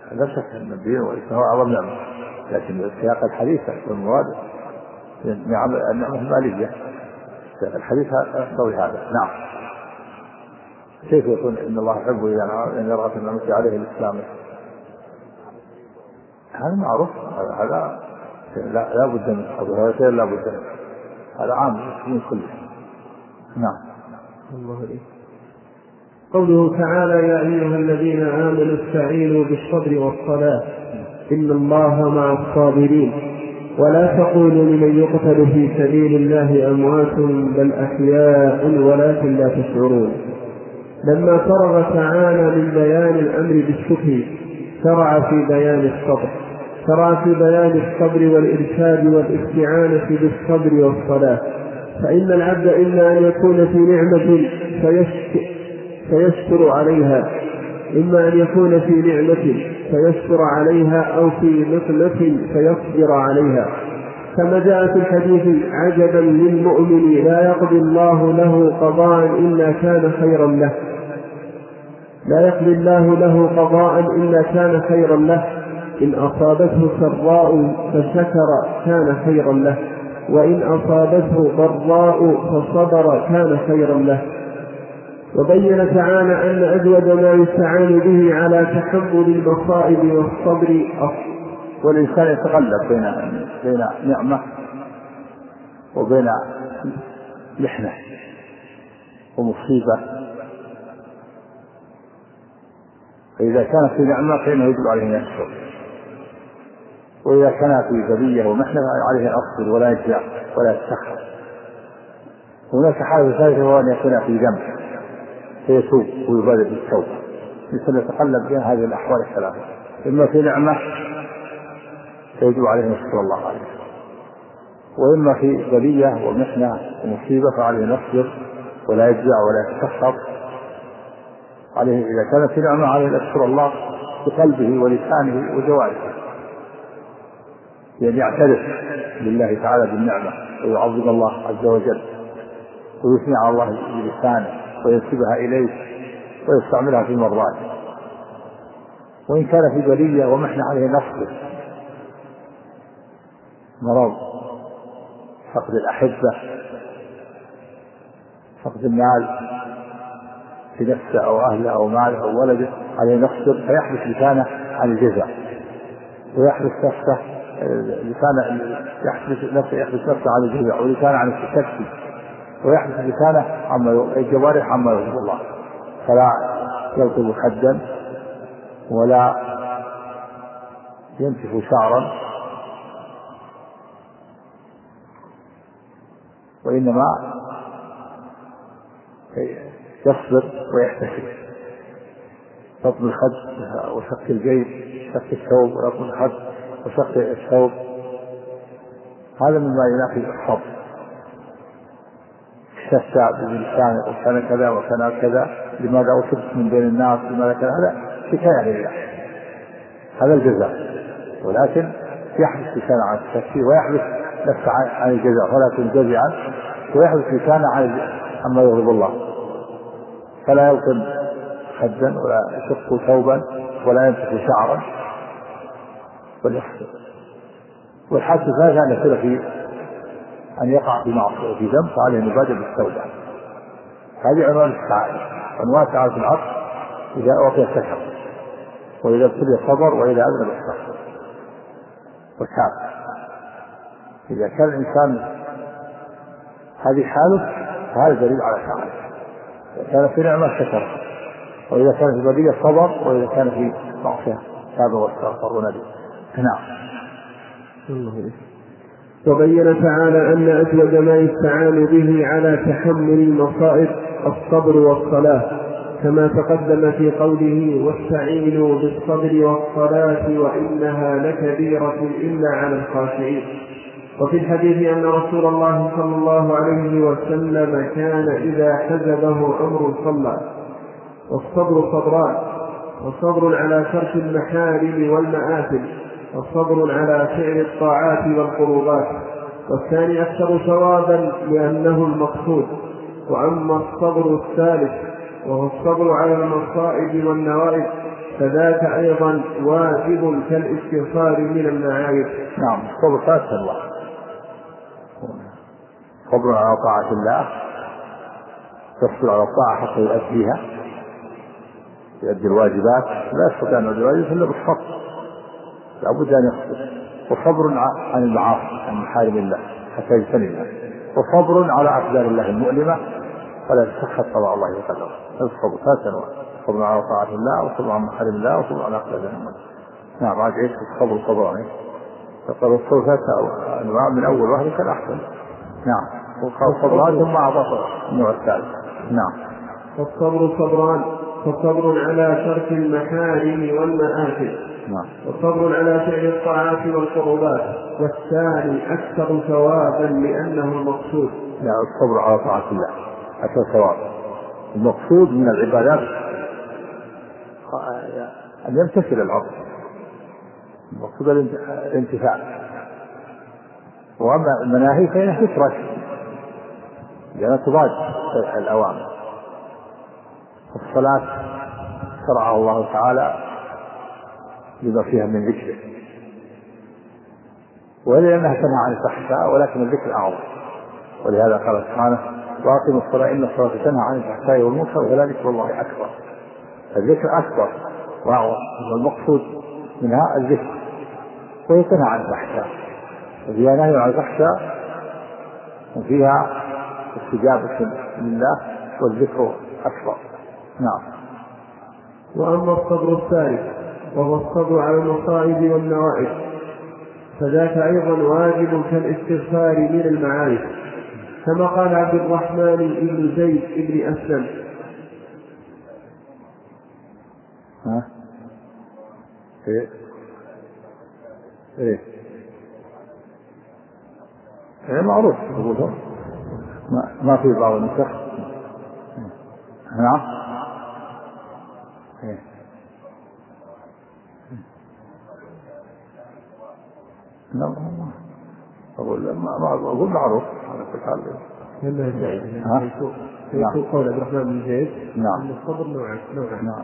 لا شك أن الدين والإسلام أعظم نعمة، لكن سياق الحديث والمراد النعمة المالية. سياق الحديث يقتضي هذا. نعم. كيف يكون إن الله يحب أن يرغب في النعمة عليه الإسلام؟ هذا معروف، هذا لا لا بد من هذا شيء لا بد منه، هذا عام من كله. نعم. الله عليك. قوله تعالى: يا أيها الذين آمنوا استعينوا بالصبر والصلاة إن الله مع الصابرين ولا تقولوا لمن يقتل في سبيل الله أموات بل أحياء ولكن لا تشعرون. لما فرغ تعالى من بيان الأمر بالشكر شرع في بيان الصبر شرع في بيان الصبر والإرشاد والاستعانة بالصبر والصلاة. فإن العبد إما أن يكون في نعمة فيشكر عليها إما أن يكون في نعمة فيشكر عليها أو في نقمة فيصبر عليها، كما جاء في الحديث: عجبا للمؤمن لا يقضي الله له قضاء إلا كان خيرا له لا يقضي الله له قضاء إلا كان خيرا له إن أصابته سراء فشكر كان خيرا له وإن أصابته ضراء فصبر كان خيرا له. وبين تعالى أن أجود ما يستعان به على تحمل المصائب والصبر أصل. والإنسان يتقلب بين بين نعمة وبين محنة ومصيبة، فإذا كان في نعمة فإنه يجب عليه أن يشكر، وإذا كان في بلية ومحنة عليه أن يصبر ولا يجزع ولا يستخف. هناك حالة ثالثة وهو أن يكون في ذنب فيتوب ويبادر بالتوبة. الإنسان يتقلب بين هذه الأحوال الثلاثة: إما في نعمة فيجب عليه أن يشكر الله عليه، وإما في بلية ومحنة ومصيبة فعليه أن يصبر ولا يجزع ولا يستخف. عليه إذا كان في نعمة عليه أن يشكر الله بقلبه ولسانه وجوارحه، يعني يعترف لله تعالى بالنعمة ويعظم الله عز وجل ويثني على الله بلسانه وينسبها إليه ويستعملها في مرضاته. وإن كان في بلية ومحنة عليه نصبر: مرض، فقد الأحبة، فقد المال في نفسه أو أهله أو ماله أو ولده، عليه نصبر فيحبس لسانه عن الجزع، ويحبس نفسه لسانه يحبس نفسه يحبس نفسه عن الجزع، ولسانه عن التشكي، ويحبس لسانه عما الجوارح عما يغضب الله، فلا يلطم خدا ولا ينتف شعرا، وإنما يصبر ويحتسب. لطم الخد وشق الجيب، شق الثوب، ولطم الخد وشق الثوب، هذا مما ينافي الصبر. شتى بلسانه وكان كذا وكان كذا، لماذا أصبت من بين الناس، لماذا كان هذا شكاية لله، هذا الجزاء. ولكن يحبس لسانه عن التشكي ويحبس نفسه عن الجزاء، ولا يكون جزعا، ويحبس لسانه عن عما يغضب الله، فلا يلطم خدا ولا يشق ثوبا ولا ينتف شعرا واليصبر. والحادث هذا أن يصير في أن يقع في معصية في ذنب فعليه أن يبادر بالتوبة. هذه عنوان السعادة، عنوان سعادة العبد إذا أعطي سكر، وإذا ابتلي صبر، وإذا أذنب استغفر وتاب. إذا كان الإنسان هذه حاله فهذا دليل على سعادة. إذا كان في نعمة شكر، وإذا كان في بلية صبر، وإذا كان في معصية تاب واستغفر وندم. نعم. وبين تعالى أن أجود ما يستعان به على تحمل المصائب الصبر والصلاة، كما تقدم في قوله: واستعينوا بالصبر والصلاة وإنها لكبيرة إلا على الخاشعين. وفي الحديث أن رسول الله صلى الله عليه وسلم كان إذا حزبه أمر صلى. والصبر صبران: وصبر على ترك المحارم والمآثم، وصبر على فعل الطاعات والقربات، والثاني أكثر ثوابا لأنه المقصود. وأما الصبر الثالث وهو الصبر على المصائب والنوائب فذاك أيضا واجب كالاستغفار من المعايب. نعم. الصبر ثلاث أنواع: صبر على طاعة الله، تصبر على الطاعة حتى يؤديها، يؤدي الواجبات، لا يستطيع أن يؤدي الواجبات إلا بالصبر، لابد أن يصبر. وصبر عن المعاصي، عن محارم الله حتى يجتنبها، وصبر على أقدار الله المؤلمة ولا تسخط قضاء الله وقدره. الصبر ثلاث أنواع: صبر على طاعة الله، وصبر عن محارم الله، وصبر على أقدار الله المؤلمة. نعم. راجع ايش الصبر صبراني، فقال الصبر ثلاثة أنواع من أول واحد كان أحسن. نعم. والصبرات ثم أعطى النوع الثالث. نعم. والصبر صبران: فصبر على ترك المحارم والمآثم، نعم. وصبر على فعل الطاعات والقربات، والثاني أكثر ثوابا لأنه المقصود. لا، الصبر على طاعة الله أكثر ثواب. المقصود من العبادات أن يمتثل العبد، المقصود الانتفاع. وأما المناهي فإنها تترك لأنها تضاد الأوامر. الصلاة شرعها الله تعالى لما فيها من ذكره، ولأنها تنهى عن الفحشاء، ولكن الذكر أعظم. ولهذا قال سبحانه: وأقيموا الصلاة إن الصلاة تنهى عن الفحشاء والمنكر وذلك والله أكبر. الذكر أكبر وأعظم، والمقصود منها الذكر، وهي تنهى عن الفحشاء، وفيها نهي عن الفحشاء، وفيها استجابة لله، والذكر أكبر. نعم. وأما الصبر الثالث وهو الصبر على المصائب والنوائب، فذاك أيضا واجب كالاستغفار من المعارف، كما قال عبد الرحمن بن زيد بن أسلم: ها؟ إيه؟ إيه؟ إيه معروف ما ما في بعض النسخ. نعم. إيه؟ لا ما أقول ما ما أقول معروف على كل حال. كما جاء في قول عبد الرحمن بن زيد أن الصبر نوعان. نعم.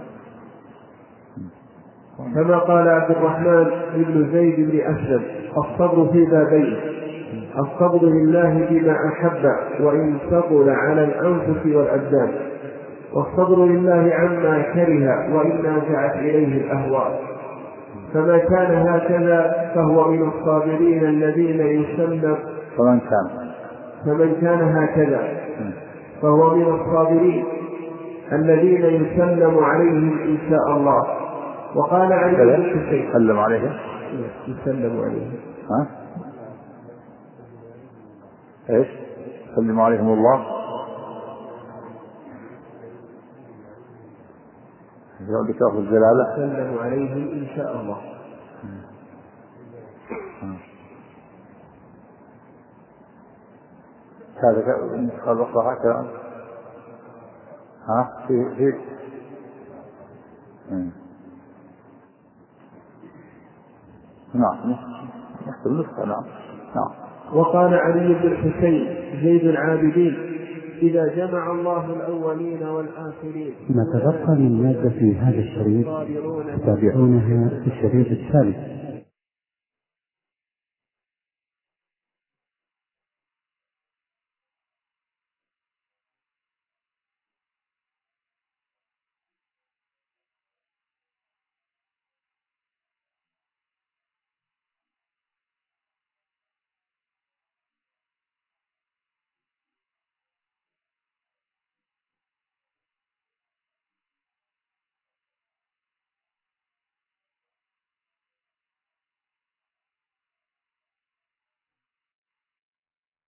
كما قال عبد الرحمن بن زيد بن أسلم: الصبر في بابين: الصبر لله بما أحب وإن ثقل على الأنفس والأبدان، والصبر لله عما كره وإن نازعت إليه الأهواء. فما كان هكذا فهو من الصابرين الذين يسلم فمن كان فمن كان هكذا فهو من الصابرين الذين يسلم عليهم إن شاء الله. وقال عليه بن الحسين: يسلم عليهم يسلم عليهم ها ايش يسلم عليهم الله يقول لك أخذ الجلالة يسلم عليهم إن شاء الله. هذا قال أخرى هكذا. ها في في نعم نفس النسخة. نعم. نعم. وقال علي بن الحسين زيد العابدين: إذا جمع الله الأولين والآخرين. ما تبقى من مادة في هذا الشريط تتابعونها في الشريط الثالث.